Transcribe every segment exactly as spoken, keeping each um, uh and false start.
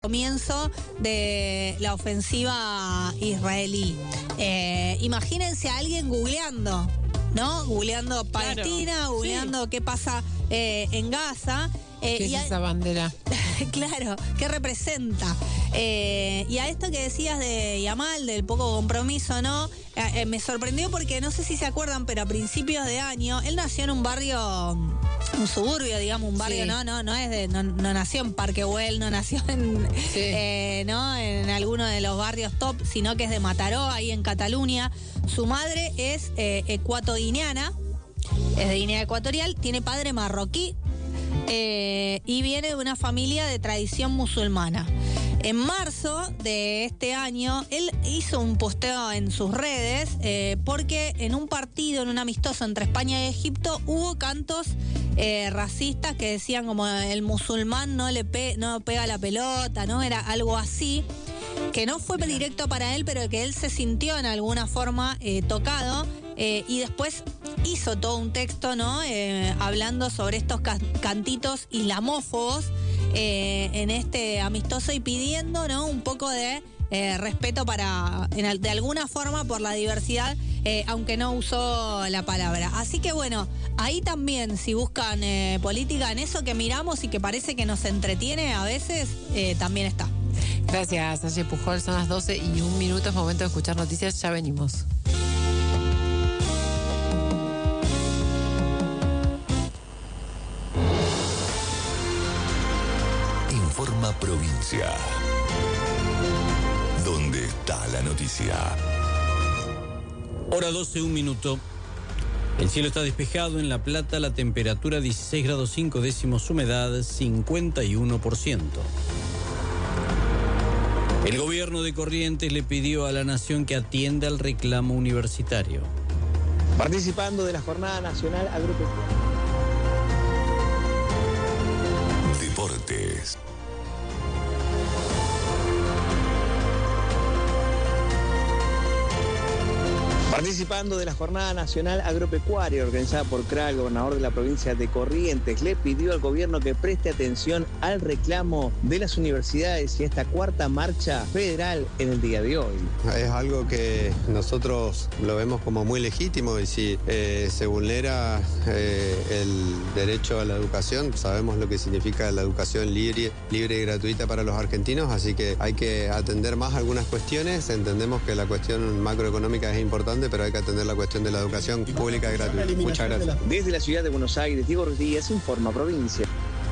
comienzo de la ofensiva israelí. Eh, imagínense a alguien googleando, ¿no? Googleando Palestina, claro, googleando sí. qué pasa eh, en Gaza. Eh, ¿Qué es a, esa bandera? Claro, ¿qué representa? Eh, y a esto que decías de Yamal, del poco compromiso, ¿no? Eh, eh, me sorprendió porque no sé si se acuerdan, pero a principios de año, él nació en un barrio, un suburbio, digamos, un barrio, sí. no, no, no es de, no, no nació en Parque Güell, no nació en, sí. eh, ¿no? en alguno de los barrios top, sino que es de Mataró, ahí en Cataluña. Su madre es eh, ecuatoguineana, es de Guinea Ecuatorial, tiene padre marroquí. Eh, y viene de una familia de tradición musulmana. En marzo de este año, él hizo un posteo en sus redes eh, porque en un partido, en un amistoso entre España y Egipto, hubo cantos eh, racistas que decían como el musulmán no le pe- no pega la pelota, ¿no? Era algo así, que no fue directo para él, pero que él se sintió en alguna forma eh, tocado. Eh, y después hizo todo un texto, ¿no? Eh, hablando sobre estos ca- cantitos islamófobos eh, en este amistoso y pidiendo, ¿no? Un poco de eh, respeto para, en, de alguna forma, por la diversidad, eh, aunque no usó la palabra. Así que bueno, ahí también, si buscan eh, política en eso que miramos y que parece que nos entretiene a veces, eh, también está. Gracias, Aye Pujol. Son las doce y un minuto, es momento de escuchar noticias. Ya venimos. Informa Provincia. ¿Dónde está la noticia? Hora doce, un minuto. El cielo está despejado en La Plata, la temperatura dieciséis grados cinco décimos, humedad cincuenta y uno por ciento. El gobierno de Corrientes le pidió a la Nación que atienda el reclamo universitario. Participando de la Jornada Nacional Agropecuaria. Deportes. Participando de la Jornada Nacional Agropecuaria organizada por C R A, el gobernador de la provincia de Corrientes le pidió al gobierno que preste atención al reclamo de las universidades y esta cuarta marcha federal en el día de hoy. Es algo que nosotros lo vemos como muy legítimo y si eh, se vulnera eh, el derecho a la educación, sabemos lo que significa la educación libre, libre y gratuita para los argentinos, así que hay que atender más algunas cuestiones. Entendemos que la cuestión macroeconómica es importante, pero hay que atender la cuestión de la educación pública y gratuita. Muchas gracias. Desde la ciudad de Buenos Aires, Diego Rodríguez, Informa Provincia.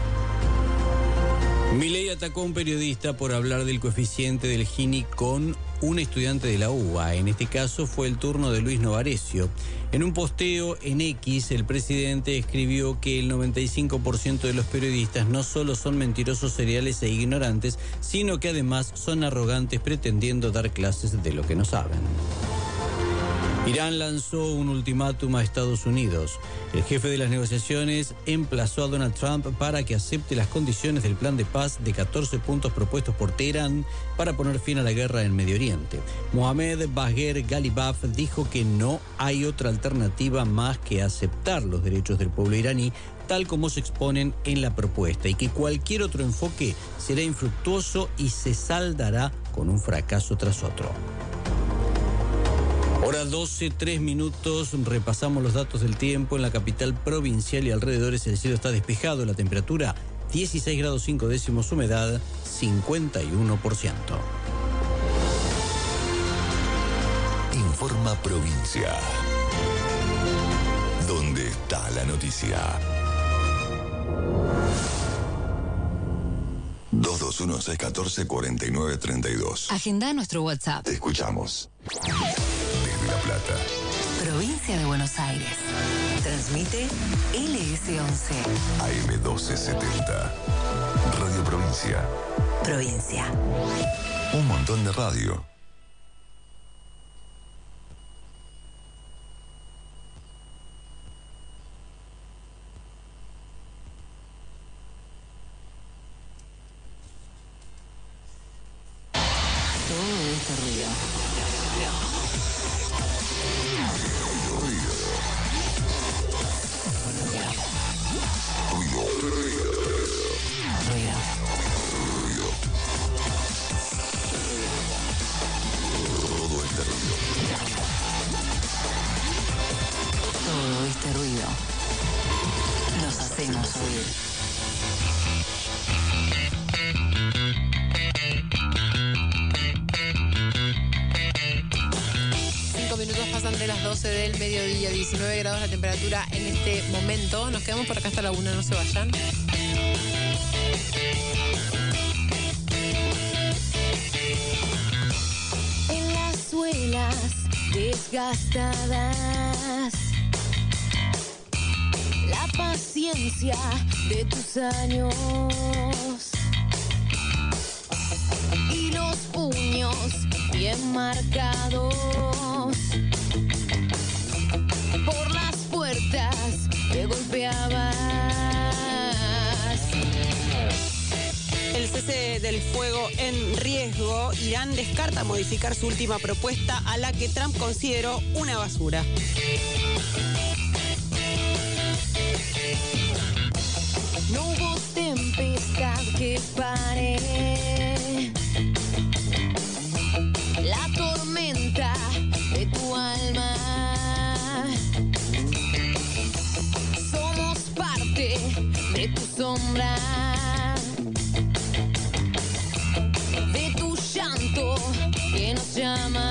Milei atacó a un periodista por hablar del coeficiente del Gini con un estudiante de la U B A. En este caso fue el turno de Luis Novarecio. En un posteo en X, el presidente escribió que el noventa y cinco por ciento de los periodistas no solo son mentirosos seriales e ignorantes, sino que además son arrogantes pretendiendo dar clases de lo que no saben. Irán lanzó un ultimátum a Estados Unidos. El jefe de las negociaciones emplazó a Donald Trump para que acepte las condiciones del plan de paz de catorce puntos propuestos por Teherán para poner fin a la guerra en Medio Oriente. Mohamed Bagher Ghalibaf dijo que no hay otra alternativa más que aceptar los derechos del pueblo iraní tal como se exponen en la propuesta y que cualquier otro enfoque será infructuoso y se saldará con un fracaso tras otro. Hora doce, tres minutos, repasamos los datos del tiempo. En la capital provincial y alrededores el cielo está despejado, la temperatura dieciséis grados cinco décimos, humedad cincuenta y uno por ciento. Informa Provincia. ¿Dónde está la noticia? dos dos uno, seis uno cuatro, cuatro nueve tres dos. Agenda nuestro WhatsApp. Te escuchamos. Desde La Plata. Provincia de Buenos Aires. Transmite L S once. A M doce setenta. Radio Provincia. Provincia. Un montón de radio. Todo este ruido. Ruido. Ruido. doce del mediodía, diecinueve grados la temperatura en este momento. Nos quedamos por acá hasta la una, no se vayan. En las suelas desgastadas, la paciencia de tus años y los puños bien marcados por las puertas que golpeabas. El cese del fuego en riesgo. Irán descarta modificar su última propuesta, a la que Trump consideró una basura. No hubo tempestad que pare la tormenta de tu alma. Somos parte de tu sombra, de tu llanto que nos llama.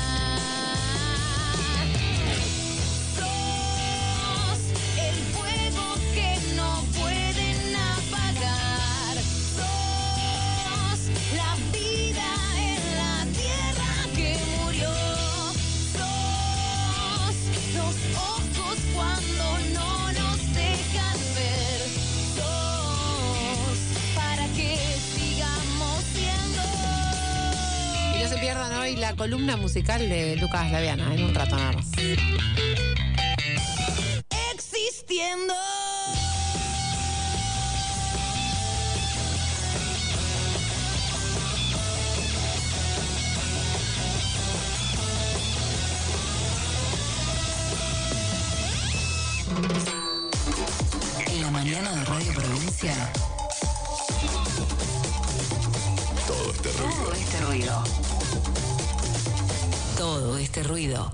Sos el fuego que no pueden apagar. Sos la vida en la tierra que murió. Sos los ojos cuando no nos dejan ver. Sos para que sigamos siendo. Y no se pierdan hoy la columna musical de Lucas Laviana, en un rato nada más. Existiendo. En la mañana de Radio Provincia. Todo este ruido. Todo este ruido. Todo este ruido.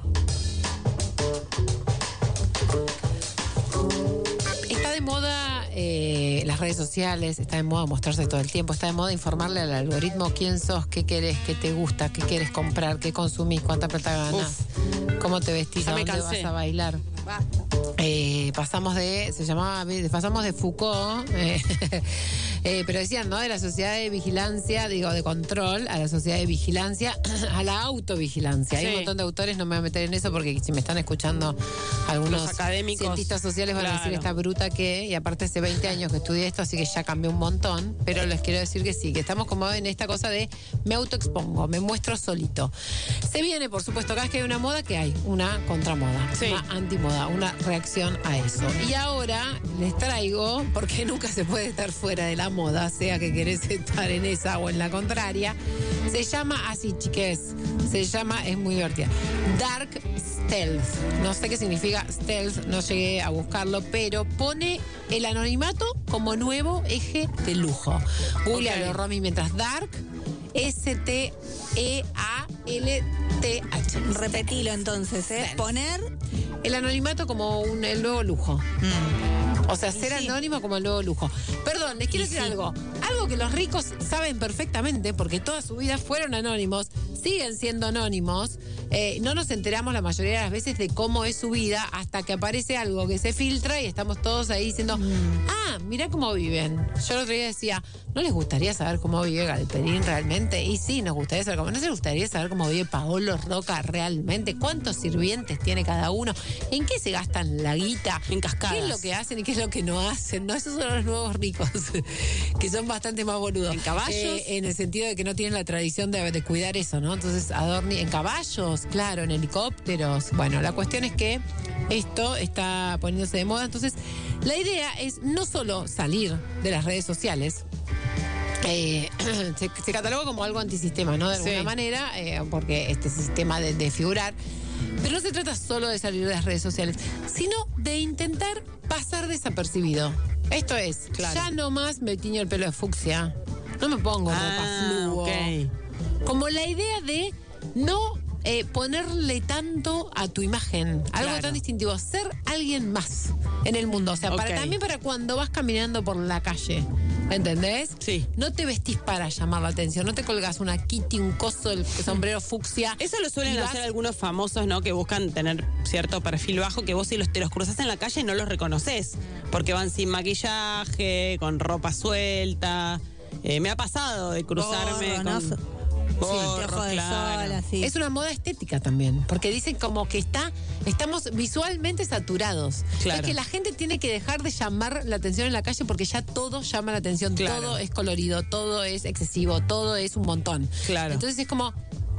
Está de moda eh, las redes sociales, está de moda mostrarse todo el tiempo, está de moda informarle al algoritmo quién sos, qué querés, qué te gusta, qué quieres comprar, qué consumís, cuánta plata ganás, cómo te vestís, Ya a me dónde cansé. vas a bailar. Eh, pasamos de, se llamaba, pasamos de Foucault, eh, eh, pero decían, ¿no? De la sociedad de vigilancia, digo, de control, a la sociedad de vigilancia, a la autovigilancia. Hay Sí. un montón de autores, no me voy a meter en eso porque si me están escuchando algunos Los académicos, cientistas sociales van a decir claro. esta bruta que, y aparte hace veinte años que estudié esto, así que ya cambió un montón, pero les quiero decir que sí, que estamos como en esta cosa de me autoexpongo, me muestro solito. Se viene, por supuesto, cada vez que hay una moda, que hay una contramoda, Sí. una antimoda, una reacción a eso. Y ahora les traigo, porque nunca se puede estar fuera de la moda, sea que querés estar en esa o en la contraria, se llama así, chiques, se llama, es muy divertida, Dark Stealth. No sé qué significa stealth, no llegué a buscarlo, pero pone el anonimato como nuevo eje de lujo. Googlealo, Ok. Romy, mientras Dark, S T E A L T H. Repetilo entonces, ¿eh? Poner. El anonimato como un, el nuevo lujo. O sea, Y ser sí. anónimo como el nuevo lujo. Perdón, les quiero Y decir sí. algo. Algo que los ricos saben perfectamente, porque toda su vida fueron anónimos, siguen siendo anónimos. Eh, no nos enteramos la mayoría de las veces de cómo es su vida hasta que aparece algo que se filtra y estamos todos ahí diciendo, ah, mirá cómo viven. Yo el otro día decía, ¿no les gustaría saber cómo vive Galperín realmente? Y sí, nos gustaría saber cómo. ¿No les gustaría saber cómo vive Paolo Roca realmente? ¿Cuántos sirvientes tiene cada uno? ¿En qué se gastan la guita? En cascadas. ¿Qué es lo que hacen y qué es lo que no hacen? No, esos son los nuevos ricos, que son bastante más boludos. ¿En caballos? Eh, en el sentido de que no tienen la tradición de, de cuidar eso, ¿no? Entonces, adorni en caballos, claro, en helicópteros. Bueno, la cuestión es que esto está poniéndose de moda. Entonces, la idea es no solo salir de las redes sociales. Eh, se, se cataloga como algo antisistema, ¿no? De alguna Sí. manera, eh, porque este sistema de, de figurar. Pero no se trata solo de salir de las redes sociales, sino de intentar pasar desapercibido. Esto es, Claro. ya no más me tiño el pelo de fucsia, no me pongo ropa Ah, fluo. ok. Como la idea de no eh, ponerle tanto a tu imagen, algo Claro. tan distintivo, ser alguien más en el mundo. O sea, para, Ok. también para cuando vas caminando por la calle. ¿Entendés? Sí. No te vestís para llamar la atención, no te colgás una kitty, un coso, el sombrero fucsia. Eso lo suelen y vas- hacer algunos famosos, ¿no? Que buscan tener cierto perfil bajo, que vos si los, te los cruzás en la calle no los reconoces, porque van sin maquillaje, con ropa suelta. Eh, me ha pasado de cruzarme Gorro, con... ¿no? gorros, Sí, ojo de claro. sol, así. Es una moda estética también, porque dicen como que está, estamos visualmente saturados. Claro. Es que la gente tiene que dejar de llamar la atención en la calle porque ya todo llama la atención, Claro. todo es colorido, todo es excesivo, todo es un montón. Claro. Entonces es como,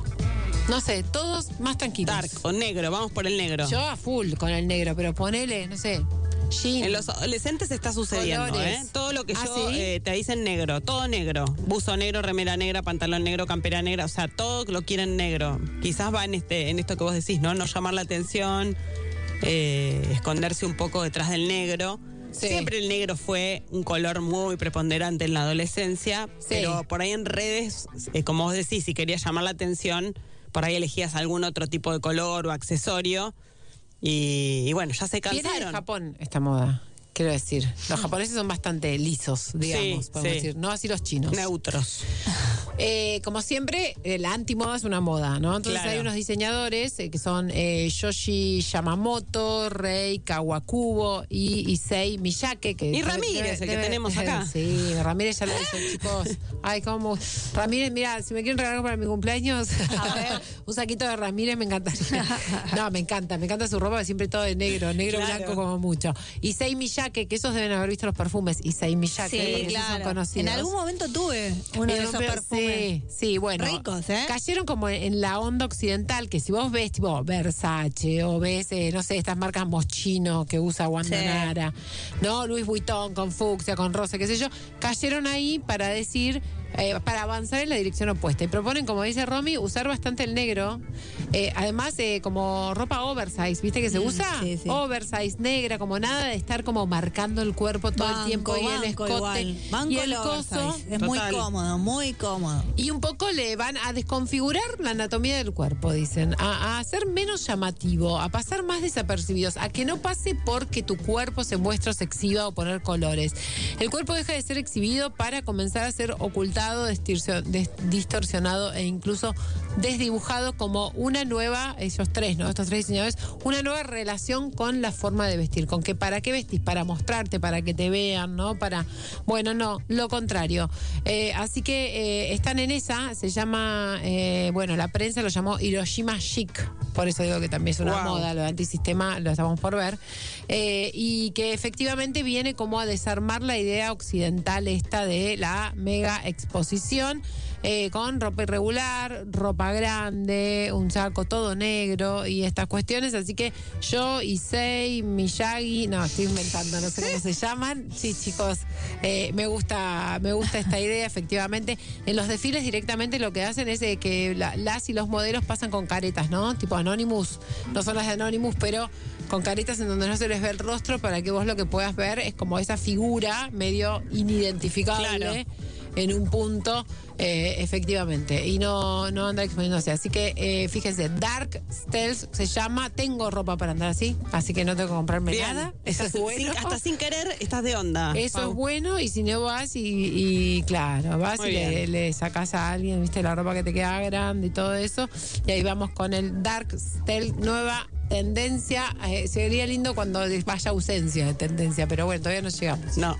no sé, todos más tranquilos. Dark o negro, vamos por el negro. Yo a full con el negro, pero ponele, no sé, jean. En los adolescentes está sucediendo, Colores. ¿eh? Todo lo que ¿Ah, yo sí? eh, te dicen negro, todo negro. Buzo negro, remera negra, pantalón negro, campera negra, o sea, todo lo quieren negro. Quizás va en este, en esto que vos decís, ¿no? No llamar la atención, eh, esconderse un poco detrás del negro. Sí. Siempre el negro fue un color muy preponderante en la adolescencia, Sí. pero por ahí en redes, eh, como vos decís, si querías llamar la atención, por ahí elegías algún otro tipo de color o accesorio. Y, y bueno, ya se Viene cansaron. de Japón esta moda, quiero decir. Los japoneses son bastante lisos, digamos, Sí, podemos sí. decir. No así los chinos. Neutros. Eh, como siempre, eh, la antimoda es una moda, ¿no? Entonces Claro. hay unos diseñadores eh, que son eh, Yoshi Yamamoto, Rei Kawakubo y Issei Miyake. Que Y Ramírez, el que tenemos acá. Sí, Ramírez ya lo hizo, chicos. Ay, cómo. Ramírez, mira, si me quieren regalar para mi cumpleaños, a ver, un saquito de Ramírez me encantaría. No, me encanta, me encanta su ropa, siempre todo de negro, negro, Claro. blanco como mucho. Issei Miyake, que esos deben haber visto los perfumes. Issei Miyake, Sí, porque esos son claro. conocidos. En algún momento tuve uno de Eh, esos pero- perfumes. Sí, sí, bueno. Ricos, ¿eh? Cayeron como en la onda occidental, que si vos ves tipo Versace o ves, eh, no sé, estas marcas Moschino que usa Wanda Sí. Nara, ¿no? Louis Vuitton con fucsia, con rosa, qué sé yo, cayeron ahí para decir, eh, para avanzar en la dirección opuesta. Y proponen, como dice Romy, usar bastante el negro. Eh, además, eh, como ropa oversize, ¿viste que se Mm, usa? sí, sí. Oversize, negra, como nada de estar como marcando el cuerpo todo Banco, el tiempo y el banco escote igual. Banco y el el coso. oversize. Es muy Total. cómodo, muy cómodo. Y un poco le van a desconfigurar la anatomía del cuerpo, dicen, a, a hacer menos llamativo, a pasar más desapercibidos, a que no pase porque tu cuerpo se muestra o se exhiba o poner colores. El cuerpo deja de ser exhibido para comenzar a ser ocultado, distorsion- des- distorsionado e incluso desdibujado como una nueva, ellos tres, ¿no? Estos tres diseñadores, una nueva relación con la forma de vestir, con que para qué vestís, para mostrarte, para que te vean, ¿no? Para, bueno, no, lo contrario. Eh, así que eh, están en esa, se llama, eh, bueno, la prensa lo llamó Hiroshima Chic, por eso digo que también es una Wow. moda, lo de antisistema lo estamos por ver, eh, y que efectivamente viene como a desarmar la idea occidental esta de la mega exposición, eh, con ropa irregular, ropa grande, un saco todo negro y estas cuestiones, así que yo, Issei, Miyagi, no, estoy inventando, no sé cómo se llaman, sí chicos, eh, me gusta, me gusta esta idea, efectivamente, en los desfiles directamente lo que hacen es eh, que la- las y los modelos pasan con caretas, ¿no? Tipo Anonymous, no son las de Anonymous, pero con caretas en donde no se les ve el rostro para que vos lo que puedas ver es como esa figura medio inidentificable. Claro. En un punto, eh, efectivamente, y no, no anda exponiéndose. Así que eh, fíjense, Dark Stealth se llama, tengo ropa para andar así, así que no tengo que comprarme Bien. nada. Eso Estás es bueno. sin- hasta sin querer estás de onda. Eso Pau. es bueno, y si no vas y, y claro, vas Muy y le, bien. le sacas a alguien, viste, la ropa que te queda grande y todo eso. Y ahí vamos con el Dark Stealth, nueva tendencia. Eh, sería lindo cuando vaya ausencia de tendencia, pero bueno, todavía no llegamos. No.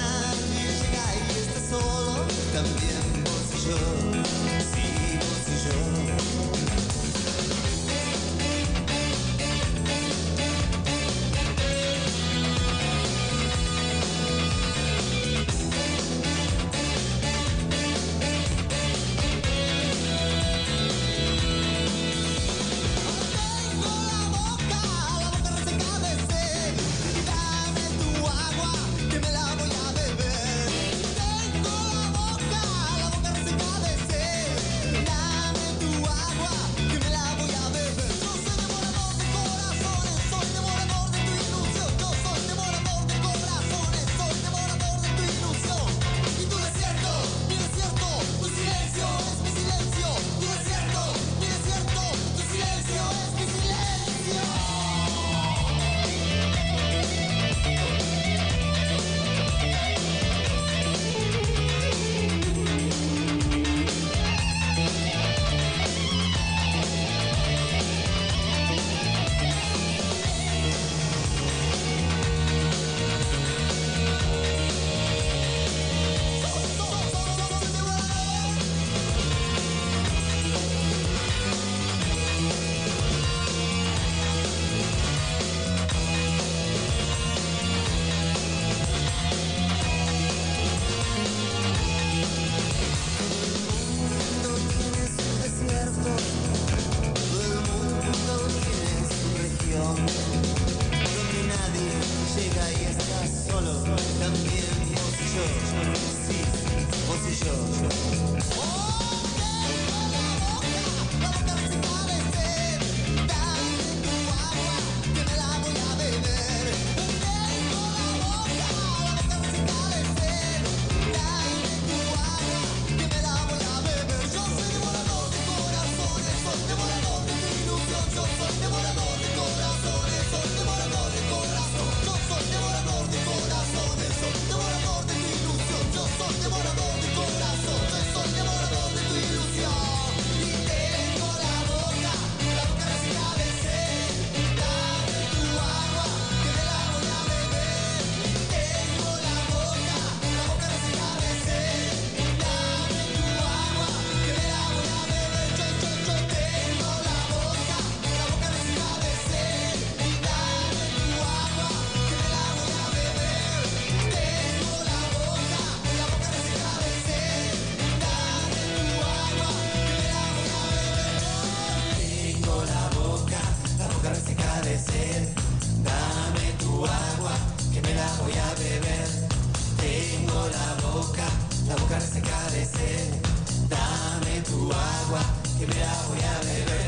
También vos y yo, sí, vos y yo. de sed. Dame tu agua, que me la voy a beber. Tengo la boca, la boca reseca de sed. Dame tu agua, que me la voy a beber.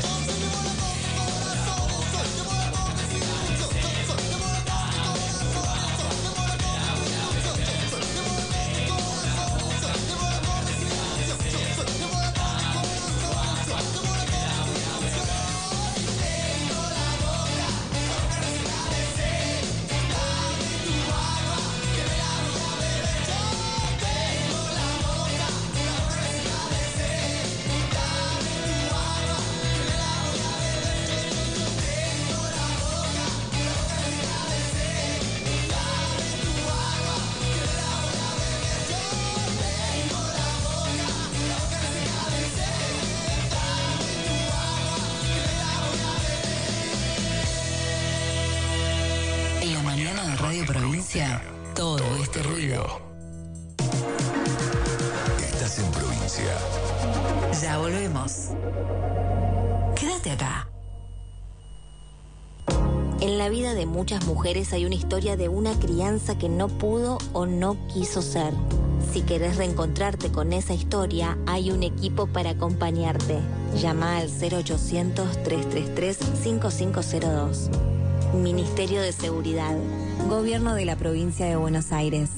Todo este ruido. Estás en provincia. Ya volvemos. Quédate acá. En la vida de muchas mujeres hay una historia de una crianza que no pudo o no quiso ser. Si querés reencontrarte con esa historia, hay un equipo para acompañarte. Llama al cero ochocientos, tres tres tres, cinco cinco cero dos. Ministerio de Seguridad. Gobierno de la Provincia de Buenos Aires.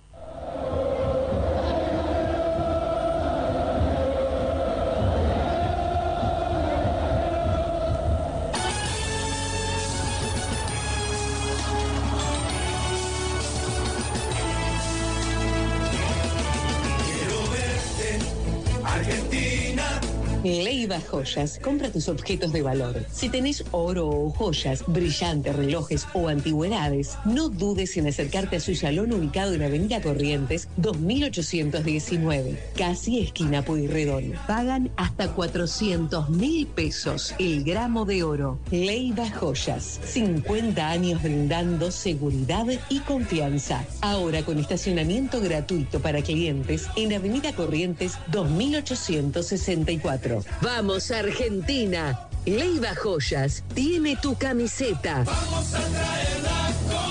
Quiero verte, Argentina. Leiva Joyas, compra tus objetos de valor. Si tenés oro o joyas, brillantes, relojes o antigüedades, no dudes en acercarte a su salón ubicado en Avenida Corrientes dos mil ochocientos diecinueve, casi esquina Pueyrredón. Pagan hasta cuatrocientos mil pesos el gramo de oro. Leiva Joyas, cincuenta años brindando seguridad y confianza. Ahora con estacionamiento gratuito para clientes en Avenida Corrientes dos mil ochocientos sesenta y cuatro. Vamos Argentina, Leiva Joyas tiene tu camiseta. Vamos a traer la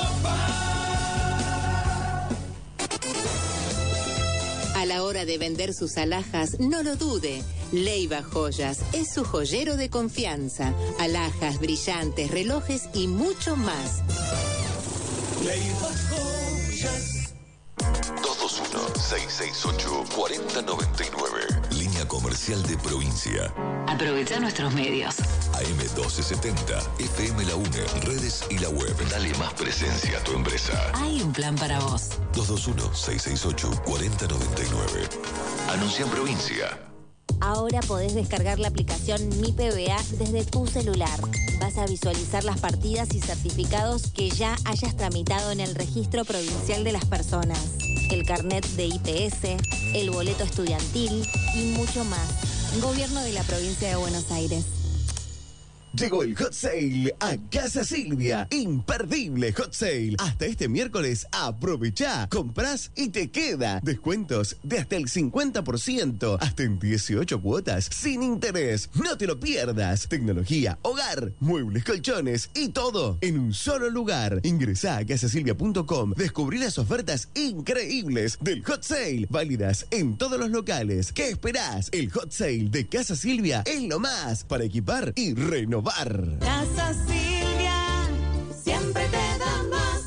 copa. A la hora de vender sus alhajas, no lo dude. Leiva Joyas es su joyero de confianza. Alhajas, brillantes, relojes y mucho más. Leiva Joyas. dos dos uno, seis seis ocho, cuatro cero nueve nueve. Línea comercial de provincia. Aprovecha nuestros medios. A M doce setenta, F M La UNE, redes y la web. Dale más presencia a tu empresa. Hay un plan para vos. dos dos uno, seis seis ocho, cuatro cero nueve nueve. Anuncia en provincia. Ahora podés descargar la aplicación Mi P B A desde tu celular. Vas a visualizar las partidas y certificados que ya hayas tramitado en el Registro Provincial de las Personas, el carnet de I P S, el boleto estudiantil y mucho más. Gobierno de la Provincia de Buenos Aires. Llegó el Hot Sale a Casa Silvia. Imperdible Hot Sale. Hasta este miércoles, aprovechá. Comprás y te queda. Descuentos de hasta el cincuenta por ciento. Hasta en dieciocho cuotas sin interés. No te lo pierdas. Tecnología, hogar, muebles, colchones y todo en un solo lugar. Ingresá a casa silvia punto com. Descubrí las ofertas increíbles del Hot Sale. Válidas en todos los locales. ¿Qué esperás? El Hot Sale de Casa Silvia es lo más para equipar y renovar. Casa Silvia, siempre te da más.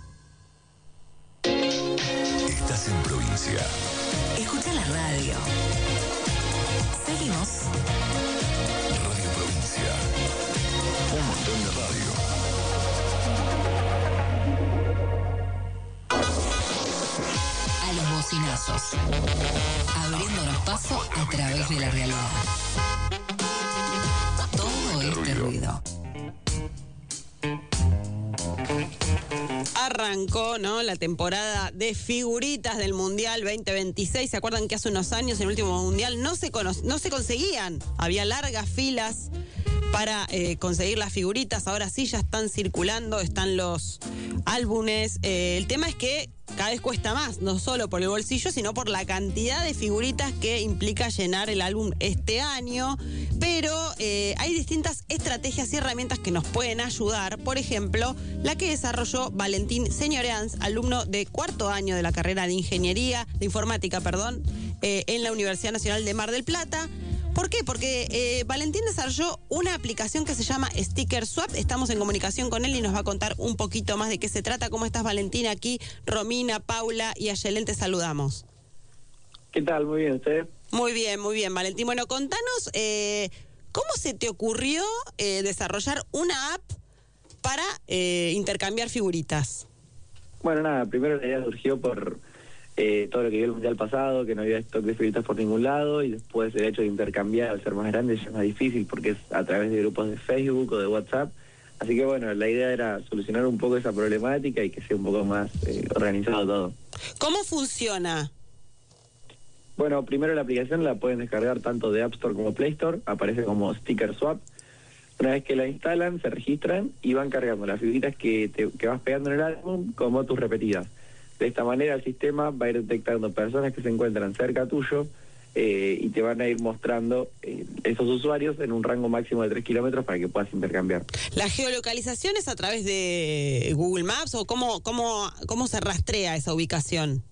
Estás en provincia. Escucha la radio. Seguimos. Radio Provincia. Un montón de radio. A los bocinazos. Abriéndonos paso a través de la realidad. Todo este ruido. Arrancó, ¿no?, la temporada de figuritas del Mundial veinte veintiséis. ¿Se acuerdan que hace unos años, en el último Mundial, no se, cono- no se conseguían? Había largas filas para eh, conseguir las figuritas. Ahora sí ya están circulando, están los álbumes. Eh, el tema es que cada vez cuesta más, no solo por el bolsillo, sino por la cantidad de figuritas que implica llenar el álbum este año. Pero eh, hay distintas estrategias y herramientas que nos pueden ayudar. Por ejemplo, la que desarrolló Valentín Señoreans, alumno de cuarto año de la carrera de Ingeniería, de Informática, perdón, eh, en la Universidad Nacional de Mar del Plata. ¿Por qué? Porque eh, Valentín desarrolló una aplicación que se llama Sticker Swap. Estamos en comunicación con él y nos va a contar un poquito más de qué se trata. ¿Cómo estás, Valentín? Aquí Romina, Paula y Ayelen te saludamos. ¿Qué tal? Muy bien, ¿usted? Muy bien, muy bien, Valentín. Bueno, contanos, eh, ¿cómo se te ocurrió eh, desarrollar una app para eh, intercambiar figuritas? Bueno, nada, primero la idea surgió por eh, todo lo que vio el Mundial pasado, que no había stock de figuritas por ningún lado, y después el hecho de intercambiar al ser más grande ya es más difícil porque es a través de grupos de Facebook o de WhatsApp. Así que bueno, la idea era solucionar un poco esa problemática y que sea un poco más eh, organizado todo. ¿Cómo funciona? Bueno, primero la aplicación la pueden descargar tanto de App Store como Play Store, aparece como Sticker Swap. Una vez que la instalan, se registran y van cargando las figuritas que, te, que vas pegando en el álbum como tus repetidas. De esta manera el sistema va a ir detectando personas que se encuentran cerca tuyo eh, y te van a ir mostrando eh, esos usuarios en un rango máximo de tres kilómetros para que puedas intercambiar. ¿La geolocalización es a través de Google Maps o cómo, cómo, cómo se rastrea esa ubicación?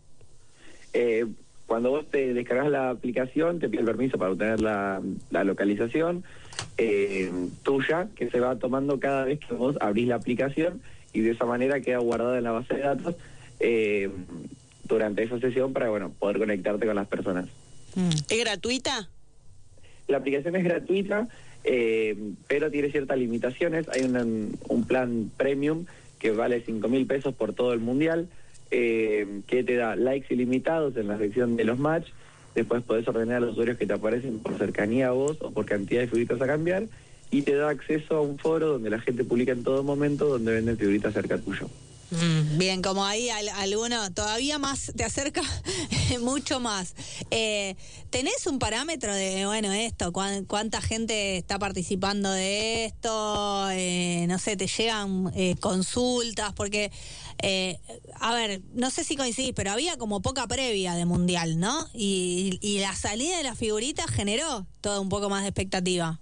Eh, cuando vos te descargas la aplicación, te pide el permiso para obtener la, la localización eh, tuya, que se va tomando cada vez que vos abrís la aplicación y de esa manera queda guardada en la base de datos eh, durante esa sesión para bueno poder conectarte con las personas. ¿Es gratuita? La aplicación es gratuita, eh, pero tiene ciertas limitaciones. Hay un, un plan premium que vale cinco mil pesos por todo el mundial, eh, que te da likes ilimitados en la sección de los match. Después podés ordenar a los usuarios que te aparecen por cercanía a vos o por cantidad de figuritas a cambiar, y te da acceso a un foro donde la gente publica en todo momento donde venden figuritas cerca tuyo. Mm, bien, como ahí al, alguno todavía más te acerca mucho más. Eh, ¿Tenés un parámetro de, bueno, esto, cuán, cuánta gente está participando de esto? Eh, no sé, te llegan eh, consultas, porque, eh, a ver, no sé si coincidís, pero había como poca previa de Mundial, ¿no? Y, y la salida de las figuritas generó todo un poco más de expectativa.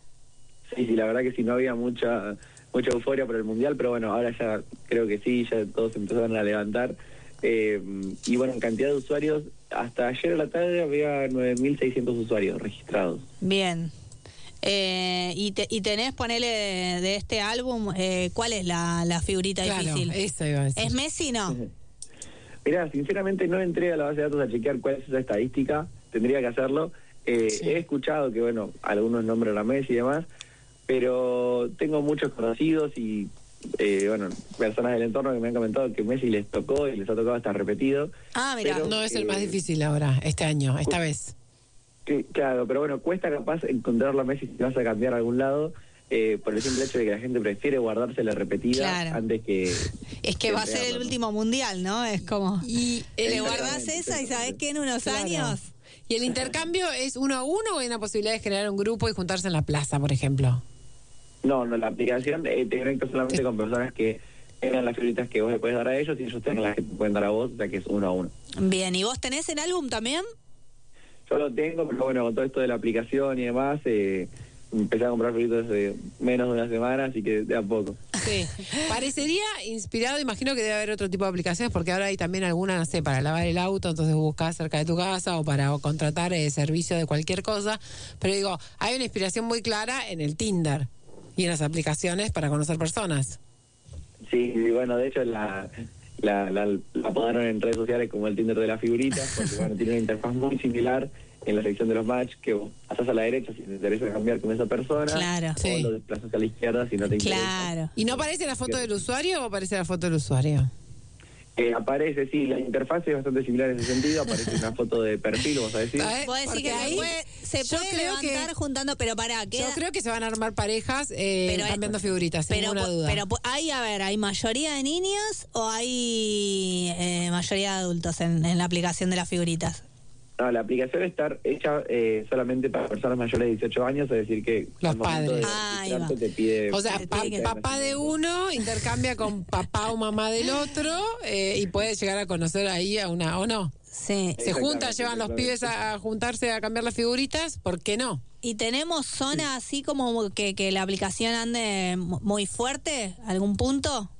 Sí, sí, la verdad que sí, no había mucha... mucha euforia por el Mundial, pero bueno, ahora ya creo que sí, ya todos empezaron a levantar. Eh, y bueno, en cantidad de usuarios, hasta ayer a la tarde había nueve mil seiscientos usuarios registrados. Bien. Eh, y, te, y tenés, ponele, de, de este álbum, eh, ¿cuál es la, la figurita claro, difícil? Eso iba a decir. ¿Es Messi, no? Mirá, sinceramente no entré a la base de datos a chequear cuál es esa estadística, tendría que hacerlo. Eh, sí. He escuchado que, bueno, algunos nombran a Messi y demás, pero tengo muchos conocidos y, eh, bueno, personas del entorno que me han comentado que Messi les tocó y les ha tocado hasta repetido. Ah, mira. Pero, no es el eh, más difícil ahora, este año, esta vez. Que, claro, pero bueno, cuesta capaz encontrarlo a Messi si vas a cambiar a algún lado, eh, por el simple hecho de que la gente prefiere guardarse la repetida claro. antes que... Es que va a ser el ¿no? último mundial, ¿no? Es como... Y le guardás esa y sabés que en unos claro. años... ¿Y el intercambio es uno a uno o hay una posibilidad de generar un grupo y juntarse en la plaza, por ejemplo? No, no, la aplicación eh, te conecta solamente sí. con personas que tengan las figuritas que vos le puedes dar a ellos y ellos tengan las que te pueden dar a vos, o sea que es uno a uno. Bien, ¿y vos tenés el álbum también? Yo lo tengo, pero bueno, con todo esto de la aplicación y demás, eh, empecé a comprar figuritas hace menos de una semana, así que de a poco. Sí, parecería inspirado, imagino que debe haber otro tipo de aplicaciones, porque ahora hay también algunas, no sé, para lavar el auto, entonces buscas cerca de tu casa o para o contratar eh, servicio de cualquier cosa, pero digo, hay una inspiración muy clara en el Tinder y en las aplicaciones para conocer personas. Sí, y bueno, de hecho la, la, la, la apodaron en redes sociales como el Tinder de las figuritas, porque bueno, tiene una interfaz muy similar en la sección de los match, que vos pasás a la derecha si te interesa cambiar con esa persona, claro, o sí. lo desplazas a la izquierda si no te interesa. Claro. ¿Y no aparece la foto del usuario o aparece la foto del usuario? Eh, aparece, sí, la interfaz es bastante similar en ese sentido, aparece una foto de perfil, vamos a decir. Vos decís que ahí puede, se puede levantar que, juntando, pero para qué. Yo creo que se van a armar parejas eh, pero cambiando es, figuritas, sin pero, ninguna duda. Pero hay, a ver, ¿hay mayoría de niños o hay eh, mayoría de adultos en, en la aplicación de las figuritas? No, la aplicación está hecha eh, solamente para personas mayores de dieciocho años, es decir que los al momento padres. de Ah, registrarte te pide... O sea, pa- te- papá de uno intercambia con papá o mamá del otro eh, y puede llegar a conocer ahí a una, ¿o no? Sí. Se juntan, llevan los pibes a, a juntarse a cambiar las figuritas, ¿por qué no? ¿Y tenemos zona así como que, que la aplicación ande mu- muy fuerte? ¿Algún punto?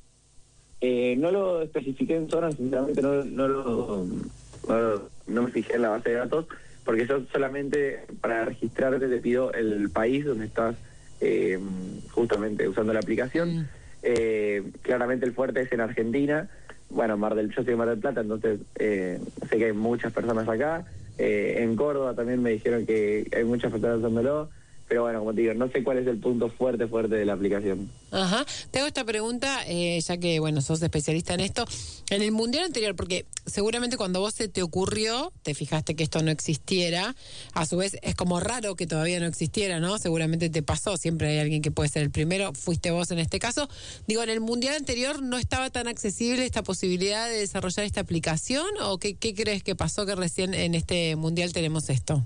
Eh, no lo especifiqué en zonas, sinceramente no, no, lo, no, lo- no me fijé en la base de datos, porque yo solamente para registrarte te pido el país donde estás eh, justamente usando la aplicación. Eh, claramente el fuerte es en Argentina. Bueno, Mar del, yo soy de Mar del Plata, entonces eh, sé que hay muchas personas acá. Eh, en Córdoba también me dijeron que hay muchas personas usándolo. Pero bueno, como te digo, no sé cuál es el punto fuerte, fuerte de la aplicación. Ajá. Te hago esta pregunta, eh, ya que, bueno, sos especialista en esto. En el mundial anterior, porque seguramente cuando vos se te ocurrió, te fijaste que esto no existiera, a su vez es como raro que todavía no existiera, ¿no? Seguramente te pasó, siempre hay alguien que puede ser el primero, fuiste vos en este caso. Digo, ¿en el mundial anterior no estaba tan accesible esta posibilidad de desarrollar esta aplicación? ¿O qué, qué crees que pasó que recién en este mundial tenemos esto?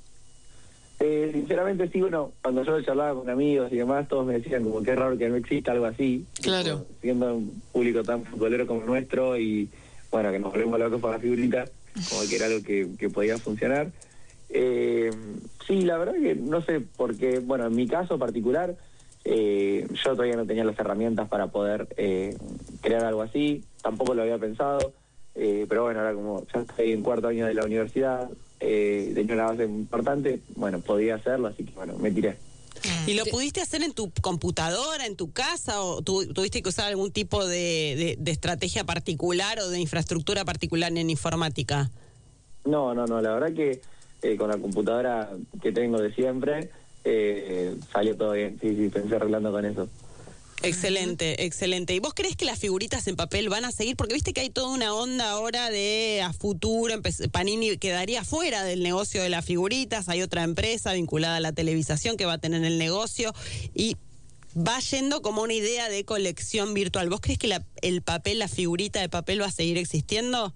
Eh, sinceramente sí, bueno, cuando yo charlaba con amigos y demás, todos me decían como que es raro que no exista algo así. Claro. Tipo, siendo un público tan futbolero como el nuestro y, bueno, que nos volvemos locos por la figurita, como que era algo que, que podía funcionar. Eh, sí, la verdad que no sé por qué, bueno, en mi caso particular, eh, yo todavía no tenía las herramientas para poder eh, crear algo así, tampoco lo había pensado, eh, pero bueno, ahora como ya estoy en cuarto año de la universidad, eh, tenía una base importante, bueno, podía hacerlo, así que bueno, me tiré. ¿Y lo pudiste hacer en tu computadora, en tu casa, o tu, tuviste que usar algún tipo de, de, de estrategia particular o de infraestructura particular en informática? No, no, no, la verdad que eh, con la computadora que tengo de siempre, eh, salió todo bien, sí, sí, pensé arreglando con eso. Excelente, excelente. ¿Y vos crees que las figuritas en papel van a seguir? Porque viste que hay toda una onda ahora de a futuro, empe- Panini quedaría fuera del negocio de las figuritas, hay otra empresa vinculada a la televisación que va a tener el negocio y va yendo como una idea de colección virtual. ¿Vos crees que la, el papel, la figurita de papel va a seguir existiendo?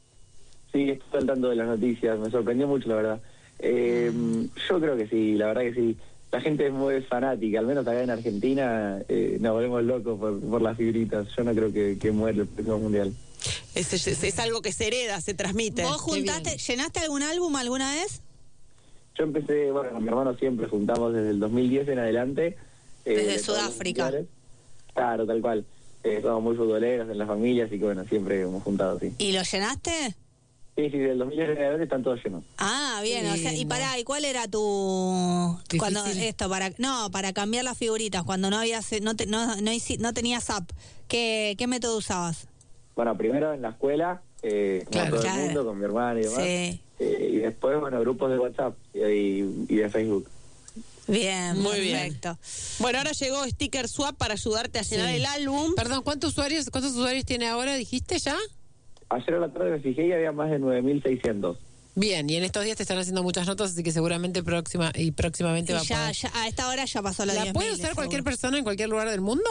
Sí, estoy al tanto de las noticias, me sorprendió mucho, la verdad. Eh, yo creo que sí, la verdad que sí. La gente es muy fanática, al menos acá en Argentina eh, nos volvemos locos por, por las figuritas. Yo no creo que, que muera el próximo mundial. Es, es, es algo que se hereda, se transmite. ¿Vos juntaste, llenaste algún álbum alguna vez? Yo empecé, bueno, con mi hermano siempre juntamos desde el dos mil diez en adelante. eh, Desde de todos los Sudáfrica. mundiales. Claro, tal cual. Eh, somos muy futboleros en la familia, así que bueno, siempre hemos juntado, sí. ¿Y lo llenaste? Sí, sí, del dos mil diez en adelante están todos llenos. Ah, bien, Qué o sea, y lindo. pará, ¿y cuál era tu cuando esto para no, para cambiar las figuritas cuando no habías no te- no, no, hici- no tenías app? ¿Qué qué método usabas? Bueno, primero en la escuela, eh, como Claro, todo claro. el mundo, con mi hermano y demás. Sí. Eh, y después, bueno, grupos de WhatsApp y, y de Facebook. Bien, Muy bien. perfecto. Bueno, ahora llegó Sticker Swap para ayudarte a llenar Sí. el álbum. Perdón, ¿cuántos usuarios, cuántos usuarios tiene ahora, dijiste ya? Ayer a la tarde me fijé y había más de nueve mil seiscientos. Bien, y en estos días te están haciendo muchas notas, así que seguramente próxima y próximamente Y va a ya, poder. ya a esta hora ya pasó la ¿La diez puede mil, usar cualquier seguro. persona en cualquier lugar del mundo?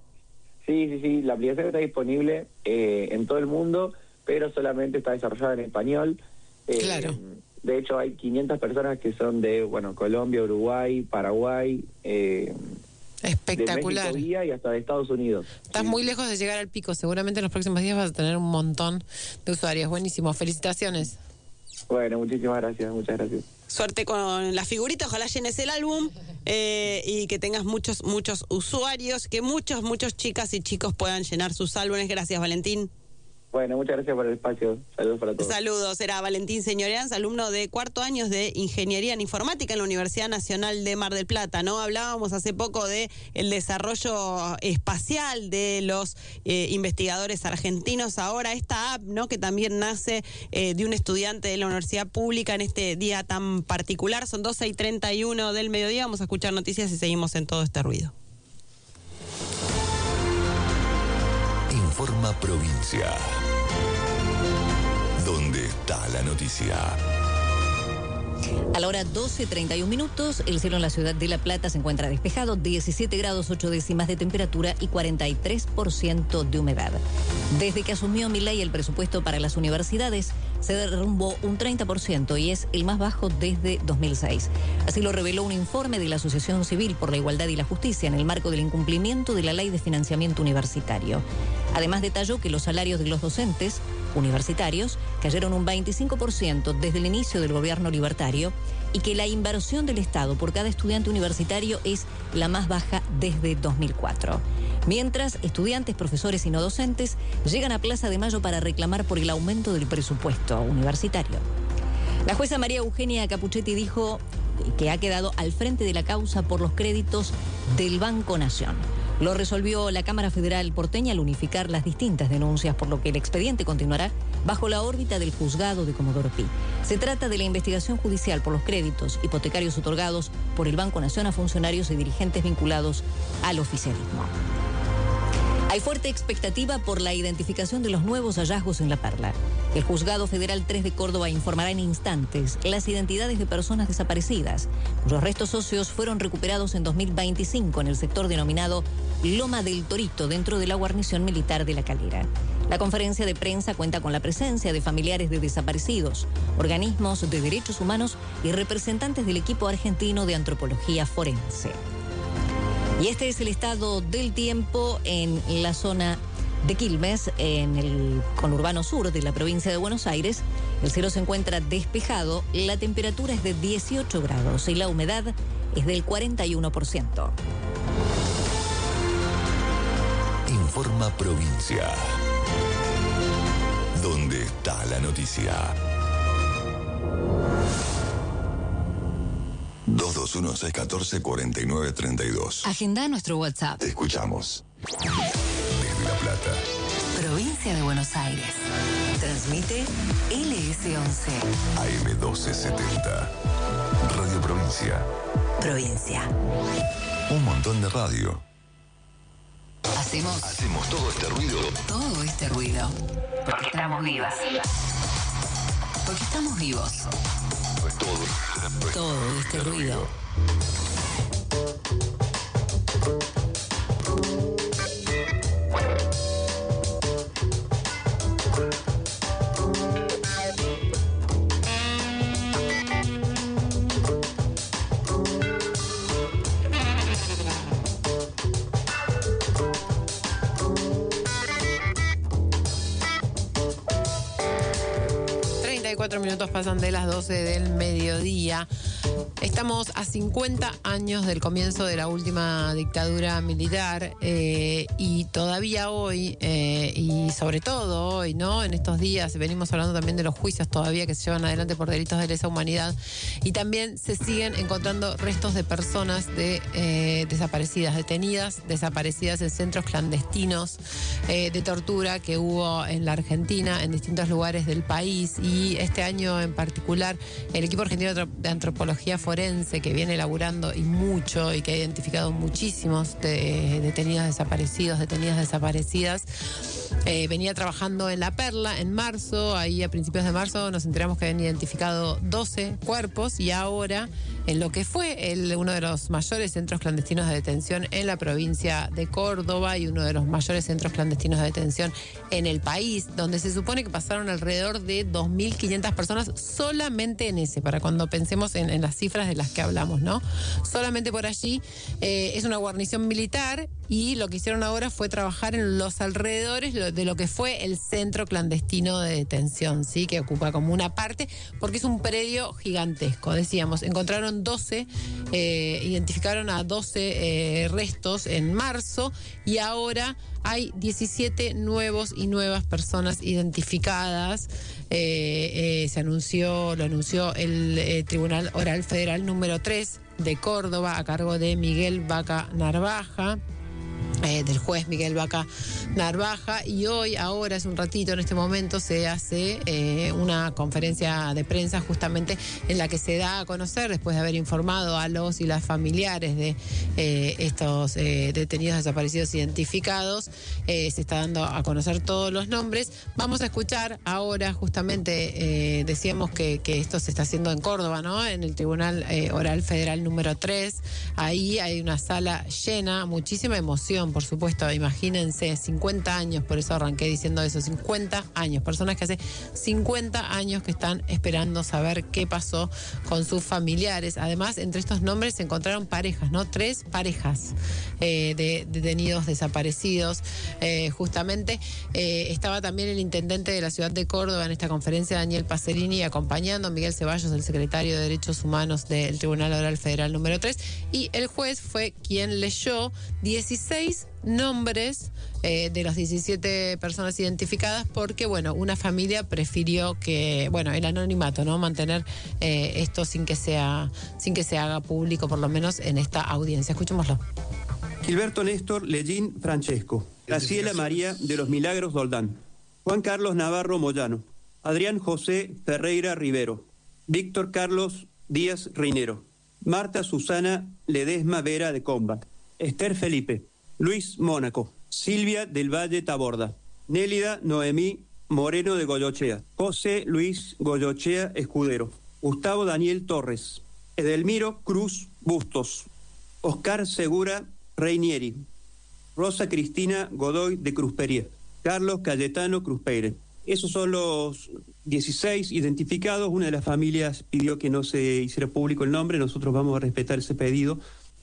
Sí, sí, sí, la aplicación está disponible eh, en todo el mundo, pero solamente está desarrollada en español. Eh, Claro. De hecho, hay quinientas personas que son de, bueno, Colombia, Uruguay, Paraguay, eh, Espectacular. de México guía y hasta de Estados Unidos. Estás muy lejos de llegar al pico. Seguramente en los próximos días vas a tener un montón de usuarios. Buenísimo. Felicitaciones. Bueno, muchísimas gracias, muchas gracias. Suerte con la figurita, ojalá llenes el álbum eh, y que tengas muchos, muchos usuarios, que muchos, muchos chicas y chicos puedan llenar sus álbumes. Gracias, Valentín. Bueno, muchas gracias por el espacio. Saludos para todos. Saludos, era Valentín Señoreans, alumno de cuarto año de Ingeniería en Informática en la Universidad Nacional de Mar del Plata, ¿no? Hablábamos hace poco de el desarrollo espacial de los eh, investigadores argentinos, ahora esta app, ¿no? Que también nace eh, de un estudiante de la universidad pública en este día tan particular. Son doce y treinta y uno del mediodía, vamos a escuchar noticias y seguimos en todo este ruido. Informa Provincia. ¿Dónde está la noticia? A la hora doce treinta y un minutos, el cielo en la ciudad de La Plata se encuentra despejado, diecisiete grados ocho décimas de temperatura y cuarenta y tres por ciento de humedad. Desde que asumió Milei, el presupuesto para las universidades se derrumbó un treinta por ciento y es el más bajo desde dos mil seis. Así lo reveló un informe de la Asociación Civil por la Igualdad y la Justicia en el marco del incumplimiento de la Ley de Financiamiento Universitario. Además, detalló que los salarios de los docentes universitarios cayeron un veinticinco por ciento desde el inicio del gobierno libertario y que la inversión del Estado por cada estudiante universitario es la más baja desde dos mil cuatro. Mientras, estudiantes, profesores y no docentes llegan a Plaza de Mayo para reclamar por el aumento del presupuesto universitario. La jueza María Eugenia Capuchetti dijo que ha quedado al frente de la causa por los créditos del Banco Nación. Lo resolvió la Cámara Federal porteña al unificar las distintas denuncias, por lo que el expediente continuará bajo la órbita del juzgado de Comodoro Pi. Se trata de la investigación judicial por los créditos hipotecarios otorgados por el Banco Nación a funcionarios y dirigentes vinculados al oficialismo. Hay fuerte expectativa por la identificación de los nuevos hallazgos en La Perla. El Juzgado Federal tres de Córdoba informará en instantes las identidades de personas desaparecidas, cuyos restos óseos fueron recuperados en dos mil veinticinco en el sector denominado Loma del Torito, dentro de la guarnición militar de La Calera. La conferencia de prensa cuenta con la presencia de familiares de desaparecidos, organismos de derechos humanos y representantes del equipo argentino de antropología forense. Y este es el estado del tiempo en la zona de Quilmes, en el conurbano sur de la provincia de Buenos Aires. El cielo se encuentra despejado, la temperatura es de dieciocho grados y la humedad es del cuarenta y uno por ciento. Informa Provincia. ¿Dónde está la noticia? dos dos uno, seis uno cuatro, cuatro nueve tres dos. Agenda nuestro WhatsApp. Te escuchamos. Desde La Plata. Provincia de Buenos Aires. Transmite L S once. A M doce setenta. Radio Provincia. Provincia. Un montón de radio. Hacemos. Hacemos todo este ruido. Todo este ruido. Porque estamos vivas. Porque estamos vivos. Todo. Todo este ruido. Cuatro minutos pasan de las doce del mediodía. Estamos a cincuenta años del comienzo de la última dictadura militar eh, y todavía hoy, eh, y sobre todo hoy, ¿no? En estos días venimos hablando también de los juicios todavía que se llevan adelante por delitos de lesa humanidad y también se siguen encontrando restos de personas de, eh, desaparecidas, detenidas, desaparecidas en centros clandestinos eh, de tortura que hubo en la Argentina, en distintos lugares del país, y este año en particular el equipo argentino de antropología forense, que viene elaborando y mucho y que ha identificado muchísimos de, detenidos desaparecidos, detenidas desaparecidas, eh, venía trabajando en La Perla en marzo. Ahí a principios de marzo nos enteramos que habían identificado doce cuerpos y ahora en lo que fue el, uno de los mayores centros clandestinos de detención en la provincia de Córdoba y uno de los mayores centros clandestinos de detención en el país, donde se supone que pasaron alrededor de dos mil quinientas personas solamente en ese, para cuando pensemos en, en las cifras de las que hablamos, ¿no? Solamente por allí. Eh, es una guarnición militar y lo que hicieron ahora fue trabajar en los alrededores de lo que fue el centro clandestino de detención, ¿sí? Que ocupa como una parte, porque es un predio gigantesco. Decíamos, encontraron doce, eh, identificaron a doce eh, restos en marzo y ahora hay diecisiete nuevos y nuevas personas identificadas. Eh, eh, se anunció, lo anunció el eh, Tribunal Oral Federal número tres de Córdoba a cargo de Miguel Vaca Narvaja. Eh, del juez Miguel Vaca Narvaja, y hoy, ahora, es un ratito, en este momento, se hace eh, una conferencia de prensa justamente en la que se da a conocer, después de haber informado a los y las familiares de eh, estos eh, detenidos desaparecidos identificados, eh, se está dando a conocer todos los nombres. Vamos a escuchar ahora, justamente, eh, decíamos que, que esto se está haciendo en Córdoba, ¿no? En el Tribunal eh, Oral Federal número tres, ahí hay una sala llena, muchísima emoción esperaron, por supuesto, imagínense, cincuenta años, por eso arranqué diciendo eso, cincuenta años, personas que hace cincuenta años que están esperando saber qué pasó con sus familiares. Además, entre estos nombres se encontraron parejas, ¿no? Tres parejas eh, de detenidos desaparecidos. Eh, justamente eh, estaba también el intendente de la ciudad de Córdoba en esta conferencia, Daniel Pacerini, acompañando a Miguel Ceballos, el secretario de Derechos Humanos del Tribunal Oral Federal número tres, y el juez fue quien leyó dieciséis nombres eh, de las diecisiete personas identificadas, porque, bueno, una familia prefirió que, bueno, el anonimato, ¿no? Mantener eh, esto sin que sea, sin que se haga público, por lo menos en esta audiencia. Escuchémoslo. Gilberto Néstor Lellín Francesco, Graciela María de los Milagros Doldán, Juan Carlos Navarro Moyano, Adrián José Ferreira Rivero, Víctor Carlos Díaz Reinero, Marta Susana Ledesma Vera de Comba, Esther Felipe, Luis Mónaco, Silvia del Valle Taborda, Nélida Noemí Moreno de Goyochea, José Luis Goyochea Escudero, Gustavo Daniel Torres, Edelmiro Cruz Bustos, Oscar Segura Reinieri, Rosa Cristina Godoy de Cruzpería, Carlos Cayetano Cruzpeire. Esos son los dieciséis identificados. Una de las familias pidió que no se hiciera público el nombre. Nosotros vamos a respetar ese pedido.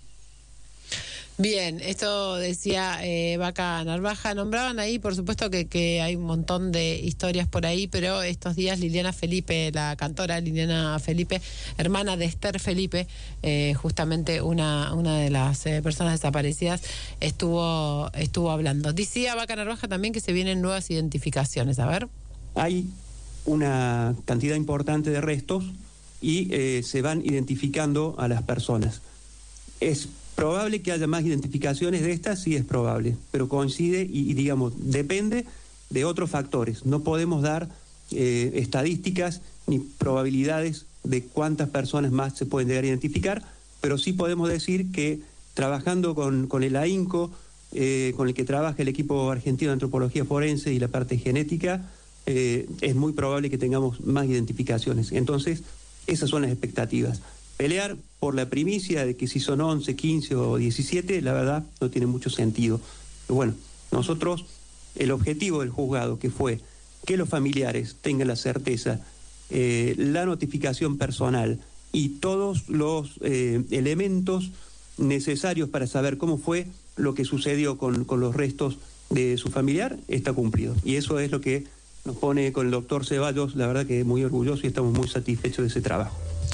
Bien, esto decía eh, Vaca Narvaja. Nombraban ahí, por supuesto, que, que hay un montón de historias por ahí, pero estos días Liliana Felipe, la cantora Liliana Felipe, hermana de Esther Felipe, eh, justamente una, una de las eh, personas desaparecidas, estuvo, estuvo hablando. Decía Vaca Narvaja también que se vienen nuevas identificaciones. A ver. Hay una cantidad importante de restos y eh, se van identificando a las personas. Es probable que haya más identificaciones de estas, sí es probable, pero coincide y, y digamos, depende de otros factores. No podemos dar eh, estadísticas ni probabilidades de cuántas personas más se pueden llegar a identificar, pero sí podemos decir que trabajando con, con el AINCO, eh, con el que trabaja el equipo argentino de antropología forense y la parte genética, eh, es muy probable que tengamos más identificaciones. Entonces, esas son las expectativas. Pelear por la primicia de que si son once, quince o diecisiete, la verdad no tiene mucho sentido. Pero bueno, nosotros, el objetivo del juzgado, que fue que los familiares tengan la certeza, eh, la notificación personal y todos los eh, elementos necesarios para saber cómo fue lo que sucedió con, con los restos de su familiar, está cumplido. Y eso es lo que nos pone con el doctor Ceballos, la verdad que muy orgulloso y estamos muy satisfechos de ese trabajo.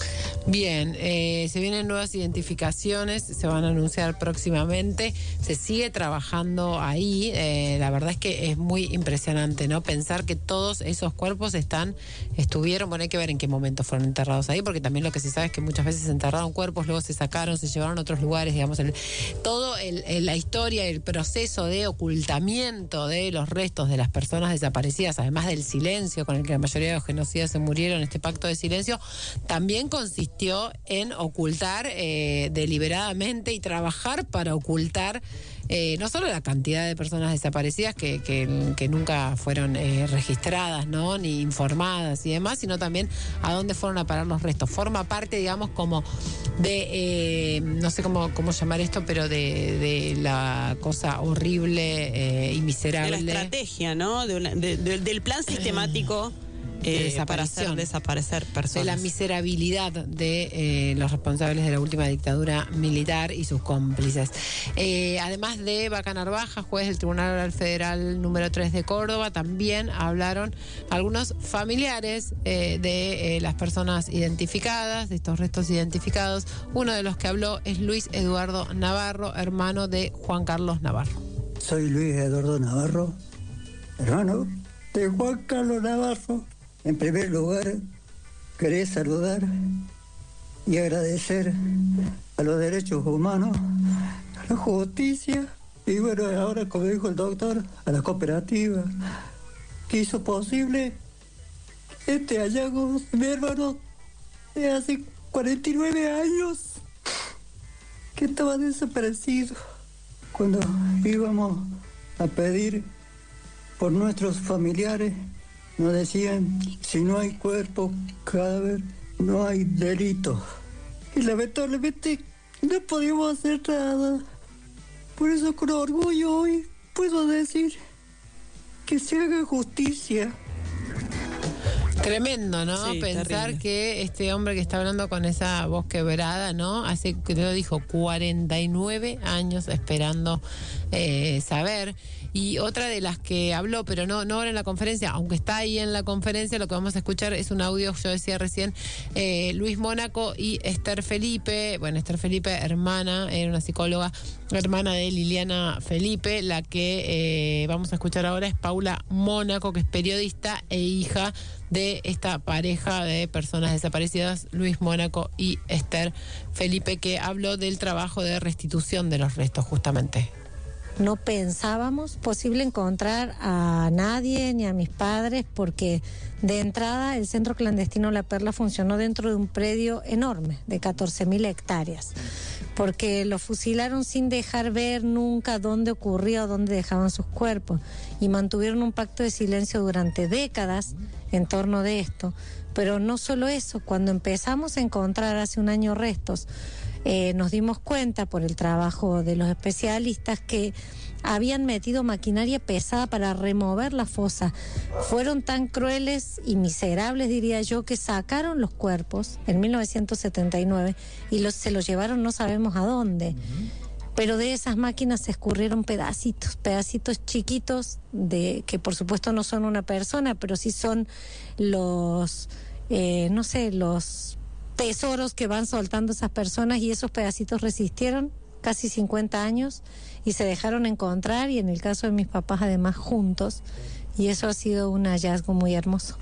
Bien, eh, se vienen nuevas identificaciones, se van a anunciar próximamente, se sigue trabajando ahí, eh, la verdad es que es muy impresionante, ¿no? Pensar que todos esos cuerpos están, estuvieron, bueno, hay que ver en qué momento fueron enterrados ahí, porque también lo que se sabe es que muchas veces se enterraron cuerpos, luego se sacaron, se llevaron a otros lugares, digamos, el, todo el, el, la historia, el proceso de ocultamiento de los restos de las personas desaparecidas, además del silencio con el que la mayoría de los genocidas se murieron, este pacto de silencio, también consiste en ocultar eh, deliberadamente y trabajar para ocultar eh, no solo la cantidad de personas desaparecidas que, que, que nunca fueron eh, registradas, ¿no? Ni informadas y demás, sino también a dónde fueron a parar los restos. Forma parte, digamos, como de, eh, no sé cómo, cómo llamar esto, pero de, de la cosa horrible eh, y miserable. De la estrategia, ¿no? De una, de, de, del plan sistemático. Eh, para hacer desaparecer personas. De la miserabilidad de eh, los responsables de la última dictadura militar y sus cómplices. Eh, además de Vaca Narvaja, juez del Tribunal Oral Federal número tres de Córdoba, también hablaron algunos familiares eh, de eh, las personas identificadas, de estos restos identificados. Uno de los que habló es Luis Eduardo Navarro, hermano de Juan Carlos Navarro. Soy Luis Eduardo Navarro, hermano de Juan Carlos Navarro. En primer lugar, quería saludar y agradecer a los derechos humanos, a la justicia y bueno, ahora como dijo el doctor, a la cooperativa que hizo posible este hallazgo de mi hermano de hace cuarenta y nueve años que estaba desaparecido. Cuando íbamos a pedir por nuestros familiares, nos decían, si no hay cuerpo, cadáver, no hay delito. Y lamentablemente no podíamos hacer nada. Por eso con orgullo hoy puedo decir que se haga justicia. Tremendo, ¿no? Sí, Pensar terrible. que este hombre que está hablando con esa voz quebrada, ¿no? Hace, que te lo dijo, cuarenta y nueve años esperando eh, saber. Y otra de las que habló, pero no, no ahora en la conferencia, aunque está ahí en la conferencia, lo que vamos a escuchar es un audio, yo decía recién, eh, Luis Mónaco y Esther Felipe. Bueno, Esther Felipe, hermana, era una psicóloga, hermana de Liliana Felipe. La que eh, vamos a escuchar ahora es Paula Mónaco, que es periodista e hija de esta pareja de personas desaparecidas, Luis Mónaco y Esther Felipe, que habló del trabajo de restitución de los restos, justamente. No pensábamos posible encontrar a nadie ni a mis padres porque de entrada el centro clandestino La Perla funcionó dentro de un predio enorme de catorce mil hectáreas porque los fusilaron sin dejar ver nunca dónde ocurría o dónde dejaban sus cuerpos y mantuvieron un pacto de silencio durante décadas en torno de esto. Pero no solo eso, cuando empezamos a encontrar hace un año restos, Eh, nos dimos cuenta por el trabajo de los especialistas que habían metido maquinaria pesada para remover la fosa. Fueron tan crueles y miserables, diría yo, que sacaron los cuerpos en mil novecientos setenta y nueve y los, se los llevaron no sabemos a dónde. Pero de esas máquinas se escurrieron pedacitos, pedacitos chiquitos, de que por supuesto no son una persona, pero sí son los, eh, no sé, los tesoros que van soltando esas personas, y esos pedacitos resistieron casi cincuenta años y se dejaron encontrar, y en el caso de mis papás además juntos, y eso ha sido un hallazgo muy hermoso.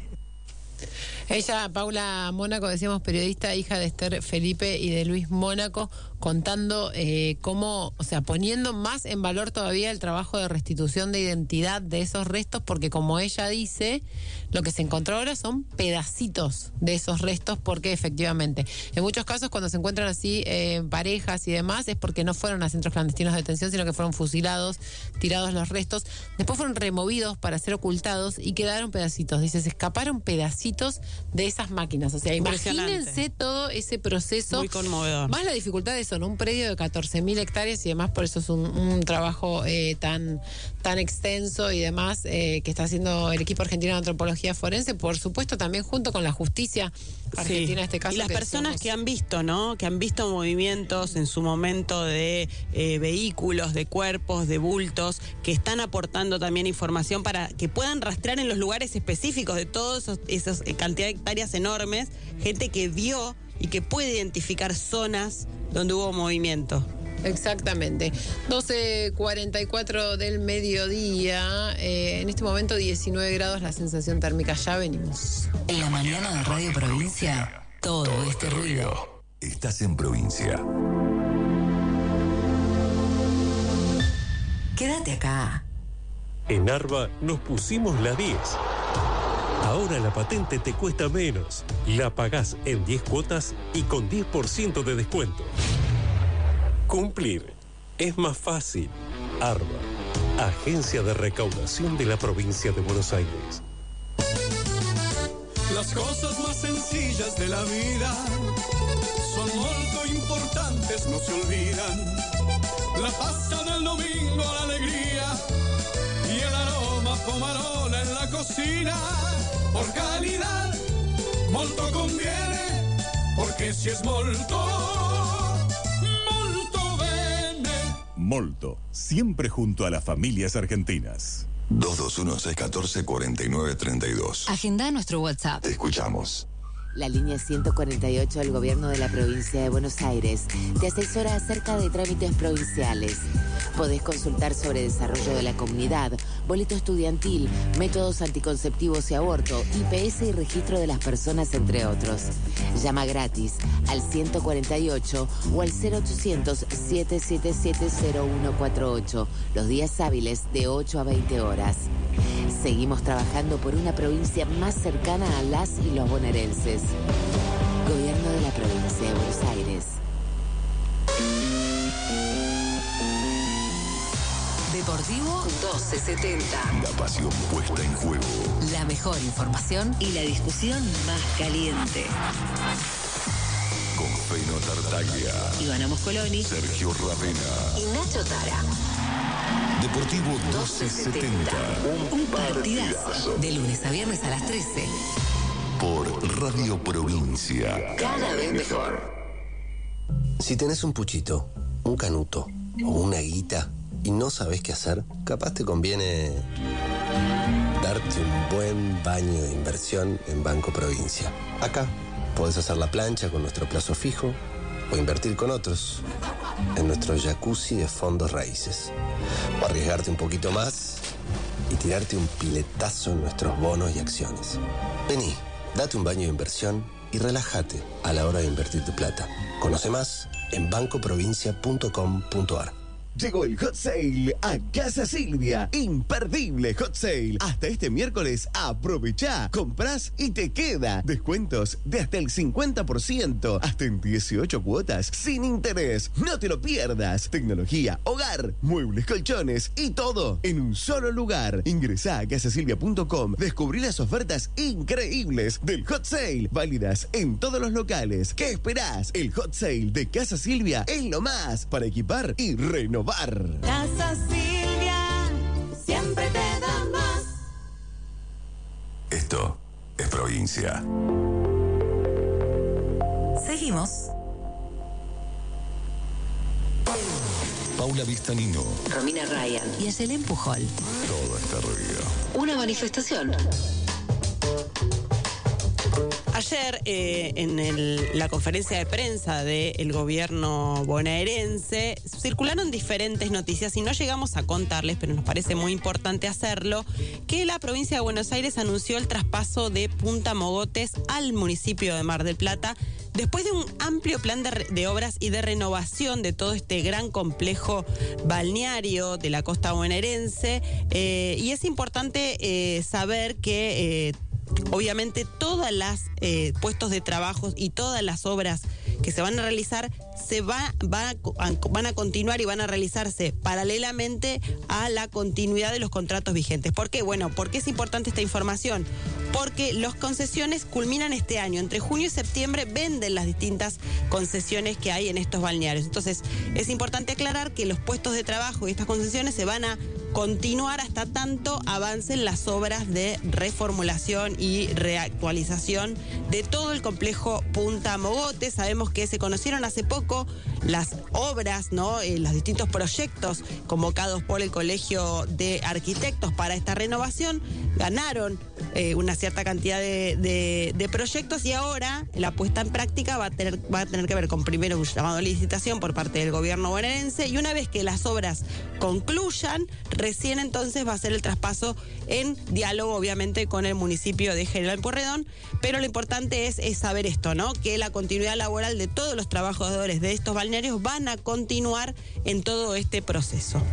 Ella, Paula Mónaco, decíamos periodista, hija de Esther Felipe y de Luis Mónaco, contando eh, cómo, o sea, poniendo más en valor todavía el trabajo de restitución de identidad de esos restos, porque como ella dice, lo que se encontró ahora son pedacitos de esos restos, porque efectivamente, en muchos casos cuando se encuentran así eh, parejas y demás, es porque no fueron a centros clandestinos de detención, sino que fueron fusilados, tirados los restos, después fueron removidos para ser ocultados y quedaron pedacitos. Dice, se escaparon pedacitos de esas máquinas. O sea, imagínense todo ese proceso. Muy conmovedor. Más la dificultad de eso, ¿no? Un predio de catorce mil hectáreas y demás, por eso es un, un trabajo eh, tan, tan extenso y demás eh, que está haciendo el equipo argentino de antropología forense, por supuesto también junto con la justicia argentina Sí. en este caso. Y las que personas somos... que han visto, ¿no? Que han visto movimientos en su momento de eh, vehículos, de cuerpos, de bultos, que están aportando también información para que puedan rastrear en los lugares específicos de todos esos, esos eh, cantidad de hectáreas enormes, gente que vio y que puede identificar zonas donde hubo movimiento. Exactamente. doce cuarenta y cuatro del mediodía, eh, en este momento diecinueve grados la sensación térmica. Ya venimos. En la mañana de Radio Provincia, todo este ruido. Estás en provincia. Quédate acá. En Arba nos pusimos la diez. Ahora la patente te cuesta menos. La pagás en diez cuotas y con diez por ciento de descuento. Cumplir es más fácil. Arba, Agencia de Recaudación de la Provincia de Buenos Aires. Las cosas más sencillas de la vida son muy importantes, no se olvidan. La pasta del domingo, la alegría y el aroma pomarola en la cocina. Por calidad, molto conviene, porque si es molto, molto bene. Molto, siempre junto a las familias argentinas. dos dos uno, seis uno cuatro, cuatro nueve tres dos. Agenda nuestro WhatsApp. Te escuchamos. La línea ciento cuarenta y ocho del Gobierno de la Provincia de Buenos Aires te asesora acerca de trámites provinciales. Podés consultar sobre desarrollo de la comunidad, boleto estudiantil, métodos anticonceptivos y aborto, I P S y registro de las personas, entre otros. Llama gratis al ciento cuarenta y ocho o al cero ochocientos, siete siete siete, cero uno cuatro ocho, los días hábiles de ocho a veinte horas. Seguimos trabajando por una provincia más cercana a las y los bonaerenses. Gobierno de la Provincia de Buenos Aires. Deportivo doce setenta. La pasión puesta en juego. La mejor información y la discusión más caliente. Con fe y Lino Tartaglia, Ivana Moscoloni, Sergio Ravena y Nacho Tara. Deportivo doce setenta. Un partidazo. De lunes a viernes a las trece. Por Radio Provincia. Cada vez mejor. Si tenés un puchito, un canuto o una guita y no sabés qué hacer, capaz te conviene darte un buen baño de inversión en Banco Provincia. Acá podés hacer la plancha con nuestro plazo fijo o invertir con otros en nuestro jacuzzi de fondos raíces. O arriesgarte un poquito más y tirarte un piletazo en nuestros bonos y acciones. Vení, date un baño de inversión y relájate a la hora de invertir tu plata. Conoce más en banco provincia punto com punto a r. Llegó el Hot Sale a Casa Silvia. Imperdible Hot Sale. Hasta este miércoles aprovechá. Comprás y te queda. Descuentos de hasta el cincuenta por ciento. Hasta en dieciocho cuotas sin interés. No te lo pierdas. Tecnología, hogar, muebles, colchones y todo en un solo lugar. Ingresá a casa silvia punto com. Descubrí las ofertas increíbles del Hot Sale. Válidas en todos los locales. ¿Qué esperás? El Hot Sale de Casa Silvia es lo más para equipar y renovar. Casa Silvia, siempre te da más. Esto es Provincia. Seguimos. Paula Vistanino. Romina Ryan y Ayelen Pujol. Todo está ruido. Una manifestación. Ayer, eh, en el- la conferencia de prensa del gobierno bonaerense, circularon diferentes noticias y no llegamos a contarles, pero nos parece muy importante hacerlo, que la provincia de Buenos Aires anunció el traspaso de Punta Mogotes al municipio de Mar del Plata, después de un amplio plan de, re- de obras y de renovación de todo este gran complejo balneario de la costa bonaerense. Eh, y es importante eh, saber que... Eh, Obviamente todas las eh, puestos de trabajo y todas las obras que se van a realizar se va, va a, van a continuar y van a realizarse paralelamente a la continuidad de los contratos vigentes. ¿Por qué? Bueno, ¿por qué es importante esta información? Porque las concesiones culminan este año. Entre junio y septiembre venden las distintas concesiones que hay en estos balnearios. Entonces, es importante aclarar que los puestos de trabajo y estas concesiones se van a continuar hasta tanto avancen las obras de reformulación y reactualización de todo el complejo Punta Mogotes. Sabemos que se conocieron hace poco las obras, ¿no? Eh, los distintos proyectos convocados por el Colegio de Arquitectos para esta renovación. Ganaron eh, una cierta cantidad de, de, de proyectos y ahora la puesta en práctica va a, tener, va a tener que ver con primero un llamado a licitación por parte del gobierno bonaerense y una vez que las obras concluyan, recién entonces va a ser el traspaso en diálogo obviamente con el municipio de General Pueyrredón, pero lo importante es, es saber esto, ¿no? Que la continuidad laboral de todos los trabajadores de estos balnearios van a continuar en todo este proceso.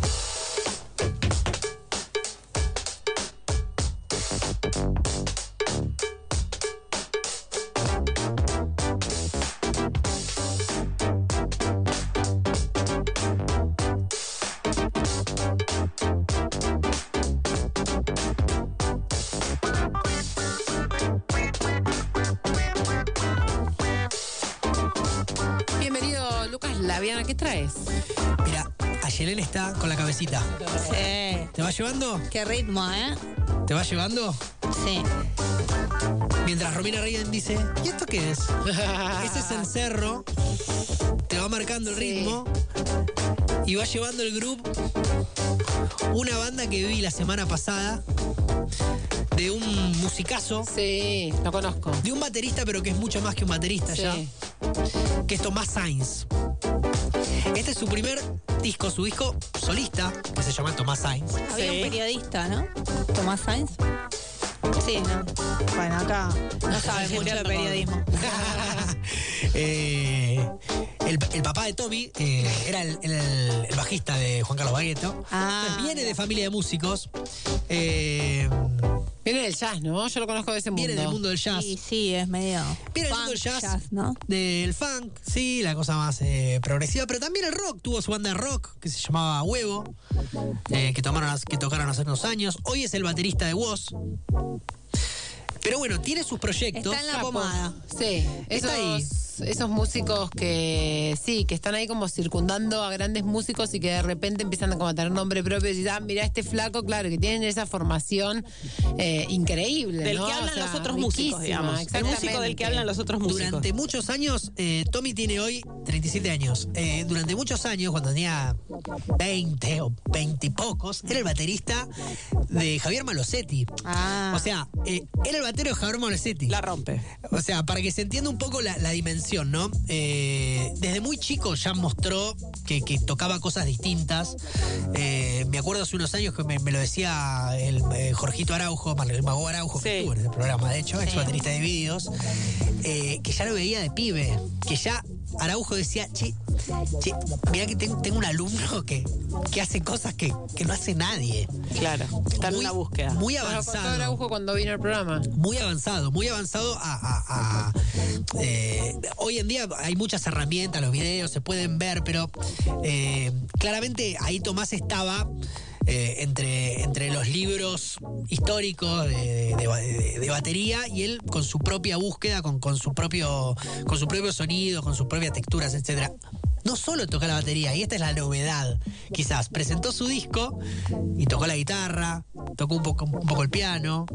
Bienvenido, Lucas Laviana, ¿qué traes? Mira, Ayelen está con la cabecita. Sí. ¿Te va llevando? Qué ritmo, ¿eh? ¿Te va llevando? Sí. Mientras Romina Ryan dice, ¿y esto qué es? Ese es el cerro, te va marcando el ritmo y va llevando el grupo. Una banda que vi la semana pasada de un musicazo. Sí, lo conozco. De un baterista, pero que es mucho más que un baterista Sí. ya. Que es Tomás Sainz. Este es su primer disco, su disco solista, que se llama Tomás Sainz. Había un periodista, ¿no? Tomás Sainz. Sí, no. Bueno, acá no sabe mucho de periodismo. Eh, el, el papá de Tommy eh, era el, el- el bajista de Juan Carlos Bagueto. Ah. Entonces viene de familia de músicos. Eh, Viene del jazz, ¿no? Yo lo conozco de ese mundo. Viene del mundo del jazz. Sí, sí, es medio. Viene del mundo del jazz, del funk, sí, la cosa más eh, progresiva, pero también el rock. Tuvo su banda de rock que se llamaba Huevo, eh, que, tomaron, que tocaron hace unos años. Hoy es el baterista de Woz. Pero bueno, tiene sus proyectos. Está en la pomada. Sí, Está ahí. esos esos, esos músicos que sí, que están ahí como circundando a grandes músicos y que de repente empiezan a como a tener nombre propio y dicen, ah, mira este flaco, claro, que tienen esa formación eh, increíble. Del ¿no? que hablan O sea, los otros músicos, digamos. El músico del que hablan los otros músicos. Durante muchos años, eh, Tommy tiene hoy treinta y siete años. Eh, durante muchos años, cuando tenía veinte o veinte y pocos, era el baterista de Javier Malosetti. Ah. O sea, eh, era el batero de Javier Malosetti. La rompe. O sea, para que se entienda un poco la, la dimensión, ¿no? Eh, desde muy chico ya mostró que, que tocaba cosas distintas. Eh, me acuerdo hace unos años que me, me lo decía el eh, Jorgito Araujo, el Mago Araujo, que estuvo en el programa, de hecho, ex baterista de Vídeos, eh, que ya lo veía de pibe, que ya Araujo decía, che, che mirá que tengo, tengo un alumno que, que hace cosas que, que no hace nadie. Claro, está en una búsqueda. Muy Bueno, avanzado. pasó Araujo cuando vino al programa. Muy avanzado, muy avanzado a... a- a, eh, hoy en día hay muchas herramientas, los videos se pueden ver, pero eh, claramente ahí Tomás estaba... Eh, entre, entre los libros históricos de, de- de- de batería y él con su propia búsqueda, con, con su propio con su propio sonido, con sus propias texturas, etcétera. No solo toca la batería, y esta es la novedad, quizás. Presentó su disco y tocó la guitarra, tocó un poco, un poco el piano,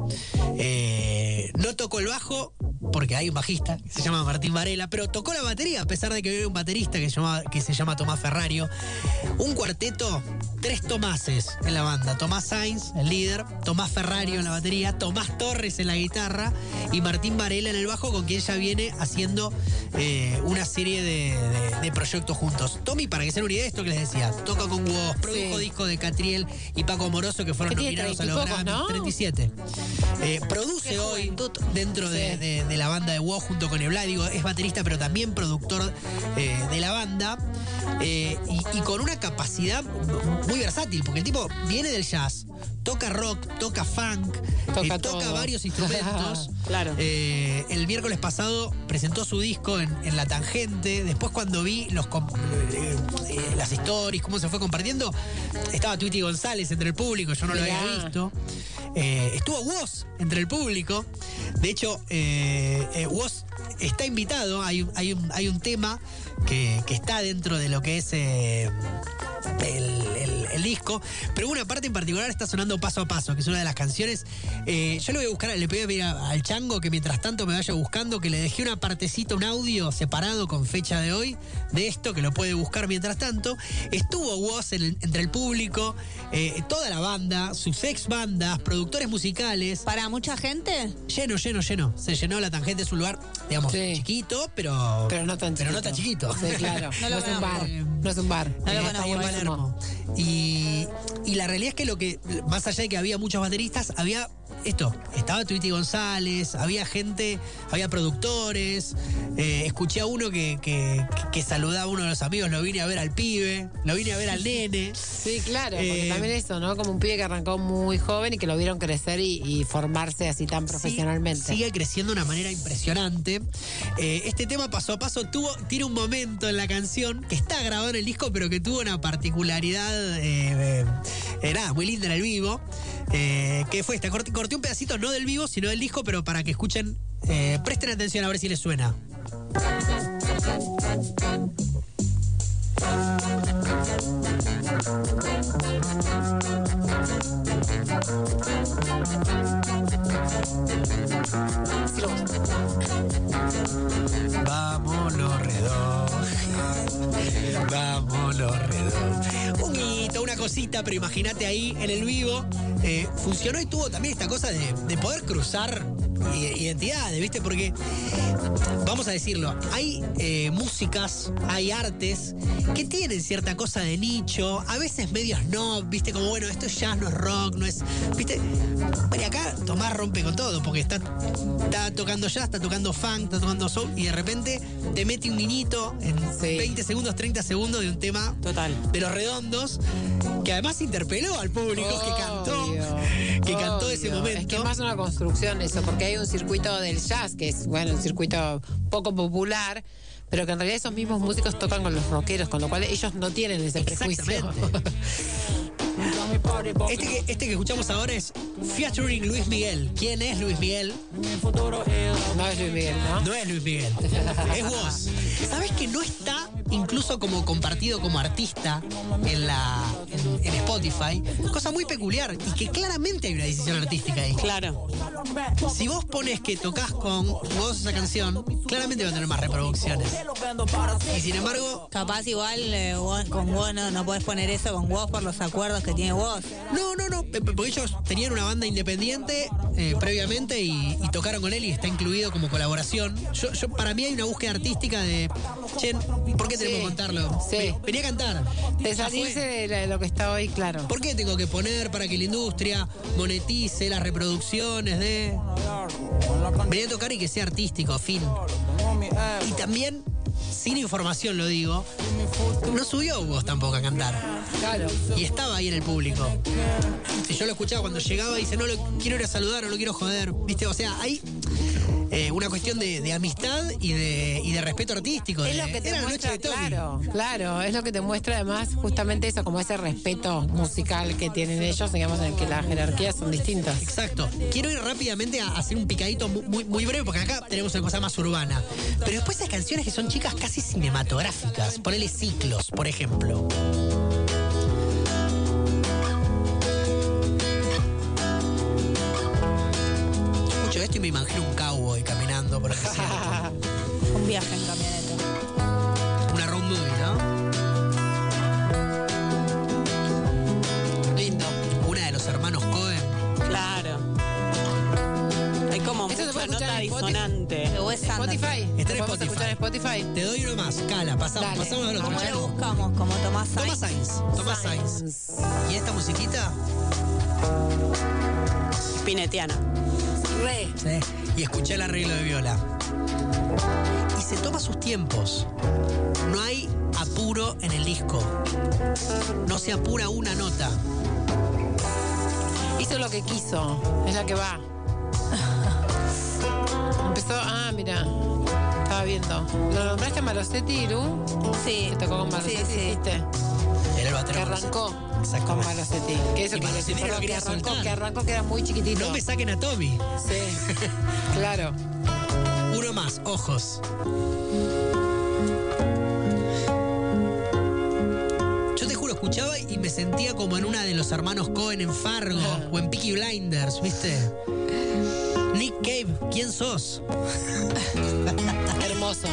eh, no tocó el bajo, porque hay un bajista que se llama Martín Varela, pero tocó la batería, a pesar de que había un baterista que se llama, que se llama Tomás Ferrario. Un cuarteto, tres Tomases en la banda. Tomás Sainz, el líder, Tomás Ferrario en la batería, Tomás Torres en la guitarra y Martín Varela en el bajo, con quien ya viene haciendo eh, una serie de, de- de proyectos juntos. Tommy, para que se den una idea de esto que les decía, toca con Woz, produjo disco de Catriel y Paco Amoroso, que fueron Que tiene nominados a treinta y los pocos, Grammy. ¿no? treinta y siete. Eh, produce hoy dentro de, de- de la banda de Woz junto con Ebla, digo, es baterista pero también productor eh, de la banda, eh, y, y con una capacidad muy versátil, porque el tipo viene del jazz, toca rock, toca funk, Toca eh, toca todo. varios instrumentos. Claro. Eh, el miércoles pasado presentó su disco en, en La Tangente. Después, cuando vi los com- eh, eh, las stories, cómo se fue compartiendo, estaba Tweety González entre el público, yo no lo Mirá. había visto. Eh, estuvo Woz entre el público. De hecho, eh, eh, Woz está invitado. Hay, un- hay, un, hay un tema que, que está dentro de lo que es eh, el, el- el disco, pero una parte en particular está sonando Paso a Paso, que es una de las canciones. Eh, yo le voy a buscar, le voy a pedir a- al Chango que mientras tanto me vaya buscando, que le dejé una partecita, un audio separado con fecha de hoy de esto, que lo puede buscar mientras tanto. Estuvo Woz en el- entre el público, eh, toda la banda, sus ex bandas, productores musicales. ¿Para mucha gente? Lleno, lleno, lleno. Se llenó La Tangente, es un lugar, digamos, chiquito, pero, Pero no tan pero no chiquito. tan chiquito. Sí, claro. No No, lo es un conozco. bar. No es un bar. No lo Eh, conozco, está ahí en buenísimo. Palermo. Y, y la realidad es que lo que, más allá de que había muchos bateristas, había esto, estaba Tweety González, había gente, había productores, eh, escuché a uno que, que, que saludaba a uno de los amigos, lo vine a ver al pibe, lo vine a ver al nene. Sí, claro, porque Eh, también eso, ¿no? Como un pibe que arrancó muy joven y que lo vieron crecer y, y formarse así tan profesionalmente. Sigue creciendo de una manera impresionante. Eh, este tema Paso a Paso tuvo, tiene un momento en la canción que está grabado en el disco, pero que tuvo una particularidad eh, eh, nada, muy linda en el vivo. Eh, que fue esta, corté, corté un pedacito no del vivo, sino del disco, pero para que escuchen, eh, presten atención a ver si les suena. Vámonos redondo. Vámonos redondo. Un guito, una cosita, pero imagínate ahí en el vivo. eh, funcionó y tuvo también esta cosa de, de poder cruzar i- identidades, ¿viste? Porque, vamos a decirlo, hay eh, músicas, hay artes que tienen cierta cosa de nicho, a veces medios no, ¿viste? Como, bueno, esto es jazz, no es rock, no es. ¿Viste? Bueno, y acá Tomás rompe con todo, porque está, está tocando jazz, está tocando funk, está tocando soul, y de repente te mete un guiñito en veinte segundos, treinta segundos de un tema total de Los Redondos, que además interpeló al público, que cantó, que cantó ese Obvio. momento. Es que es más una construcción eso, porque hay un circuito del jazz, que es, bueno, un circuito poco popular, pero que en realidad esos mismos músicos tocan con los rockeros, con lo cual ellos no tienen ese prejuicio. Este que, este que escuchamos ahora es featuring Luis Miguel. ¿Quién es Luis Miguel? No es Luis Miguel, ¿no? No es Luis Miguel. Es vos. ¿Sabés que no está incluso como compartido como artista en la en, en Spotify? Cosa muy peculiar y que claramente hay una decisión artística ahí. Claro. Si vos pones que tocas con vos esa canción, claramente va a tener más reproducciones. Y sin embargo... Capaz igual eh, vos, con vos no, no podés poner eso con vos por los acuerdos que tiene vos. No, no, no, porque ellos tenían una banda independiente eh, previamente y, y tocaron con él y está incluido como colaboración. Yo, yo Para mí hay una búsqueda artística de, che, ¿por qué tenemos Sí. que contarlo? Sí. Venía a cantar. De Ya salirse fue. de lo que está hoy, claro. ¿Por qué tengo que poner para que la industria monetice las reproducciones de... Venía a tocar y que sea artístico, fin. Y también, sin información lo digo, no subió vos tampoco a cantar. Claro. Y estaba ahí en el público. Si yo lo escuchaba cuando llegaba y dice, no lo quiero ir a saludar o lo quiero joder. ¿Viste? O sea, hay eh, una cuestión de, de amistad y de, y de respeto artístico. Es de- lo que te era la noche muestra, de Tommy. claro, claro, es lo que te muestra además justamente eso, como ese respeto musical que tienen ellos, digamos, en el que las jerarquías son distintas. Exacto. Quiero ir rápidamente a hacer un picadito mu- muy, muy breve, porque acá tenemos una cosa más urbana. Pero después hay canciones que son chicas casi cinematográficas. Ponele Ciclos, por ejemplo. Escucho esto y me imagino un cowboy caminando por el desierto. Un viaje en camioneta. Una road movie, ¿no? Lindo. Una de los hermanos Cohen. Claro. Hay como Esto se mucha puede escuchar nota en Spotify. disonante. De Wes Anderson. Spotify. Está en ¿Lo podemos Spotify. escuchar en Spotify? Te doy uno más. Cala, pasamos, Dale. pasamos al otro. ¿Cómo ya lo no. buscamos? Como Tomás Sainz. Tomás Sainz. Tomás Sainz. ¿Y esta musiquita? Spinettiana. Re. Sí. Y escuché el arreglo de viola. Y se toma sus tiempos. No hay apuro en el disco. No se apura una nota. Hizo lo que quiso, es la que va. Empezó, ah, mira, estaba viendo. ¿Lo nombraste a Malosetti, Lu? Sí. Que tocó con Malosetti, Sí, sí. ¿hiciste? Era el batero. Que arrancó Exacto. con Malosetti. Que eso Y que, Malosetti que no lo quería arrancó, soltar. que arrancó que era muy chiquitito. No me saquen a Tommy. Sí, claro. Uno más, Ojos. Yo te juro, escuchaba y me sentía como en una de los hermanos Cohen en Fargo o en Peaky Blinders, ¿viste? Nick Cave, ¿quién sos? Hermoso.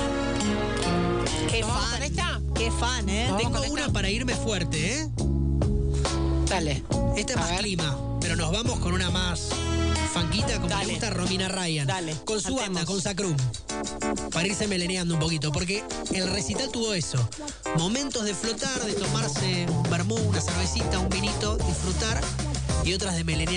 Qué ¿Nos vamos fan. con esta? Qué fan, ¿eh? Vamos Tengo con una esta. para irme fuerte, ¿eh? Dale. Esta es A más ver. clima, pero nos vamos con una más fanquita, como Dale. le gusta a Romina Ryan. Dale, Con su cantemos. banda, con Sacrum. Para irse meleneando un poquito, porque el recital tuvo eso. Momentos de flotar, de tomarse un vermú, una cervecita, un vinito, disfrutar, y otras de melenear.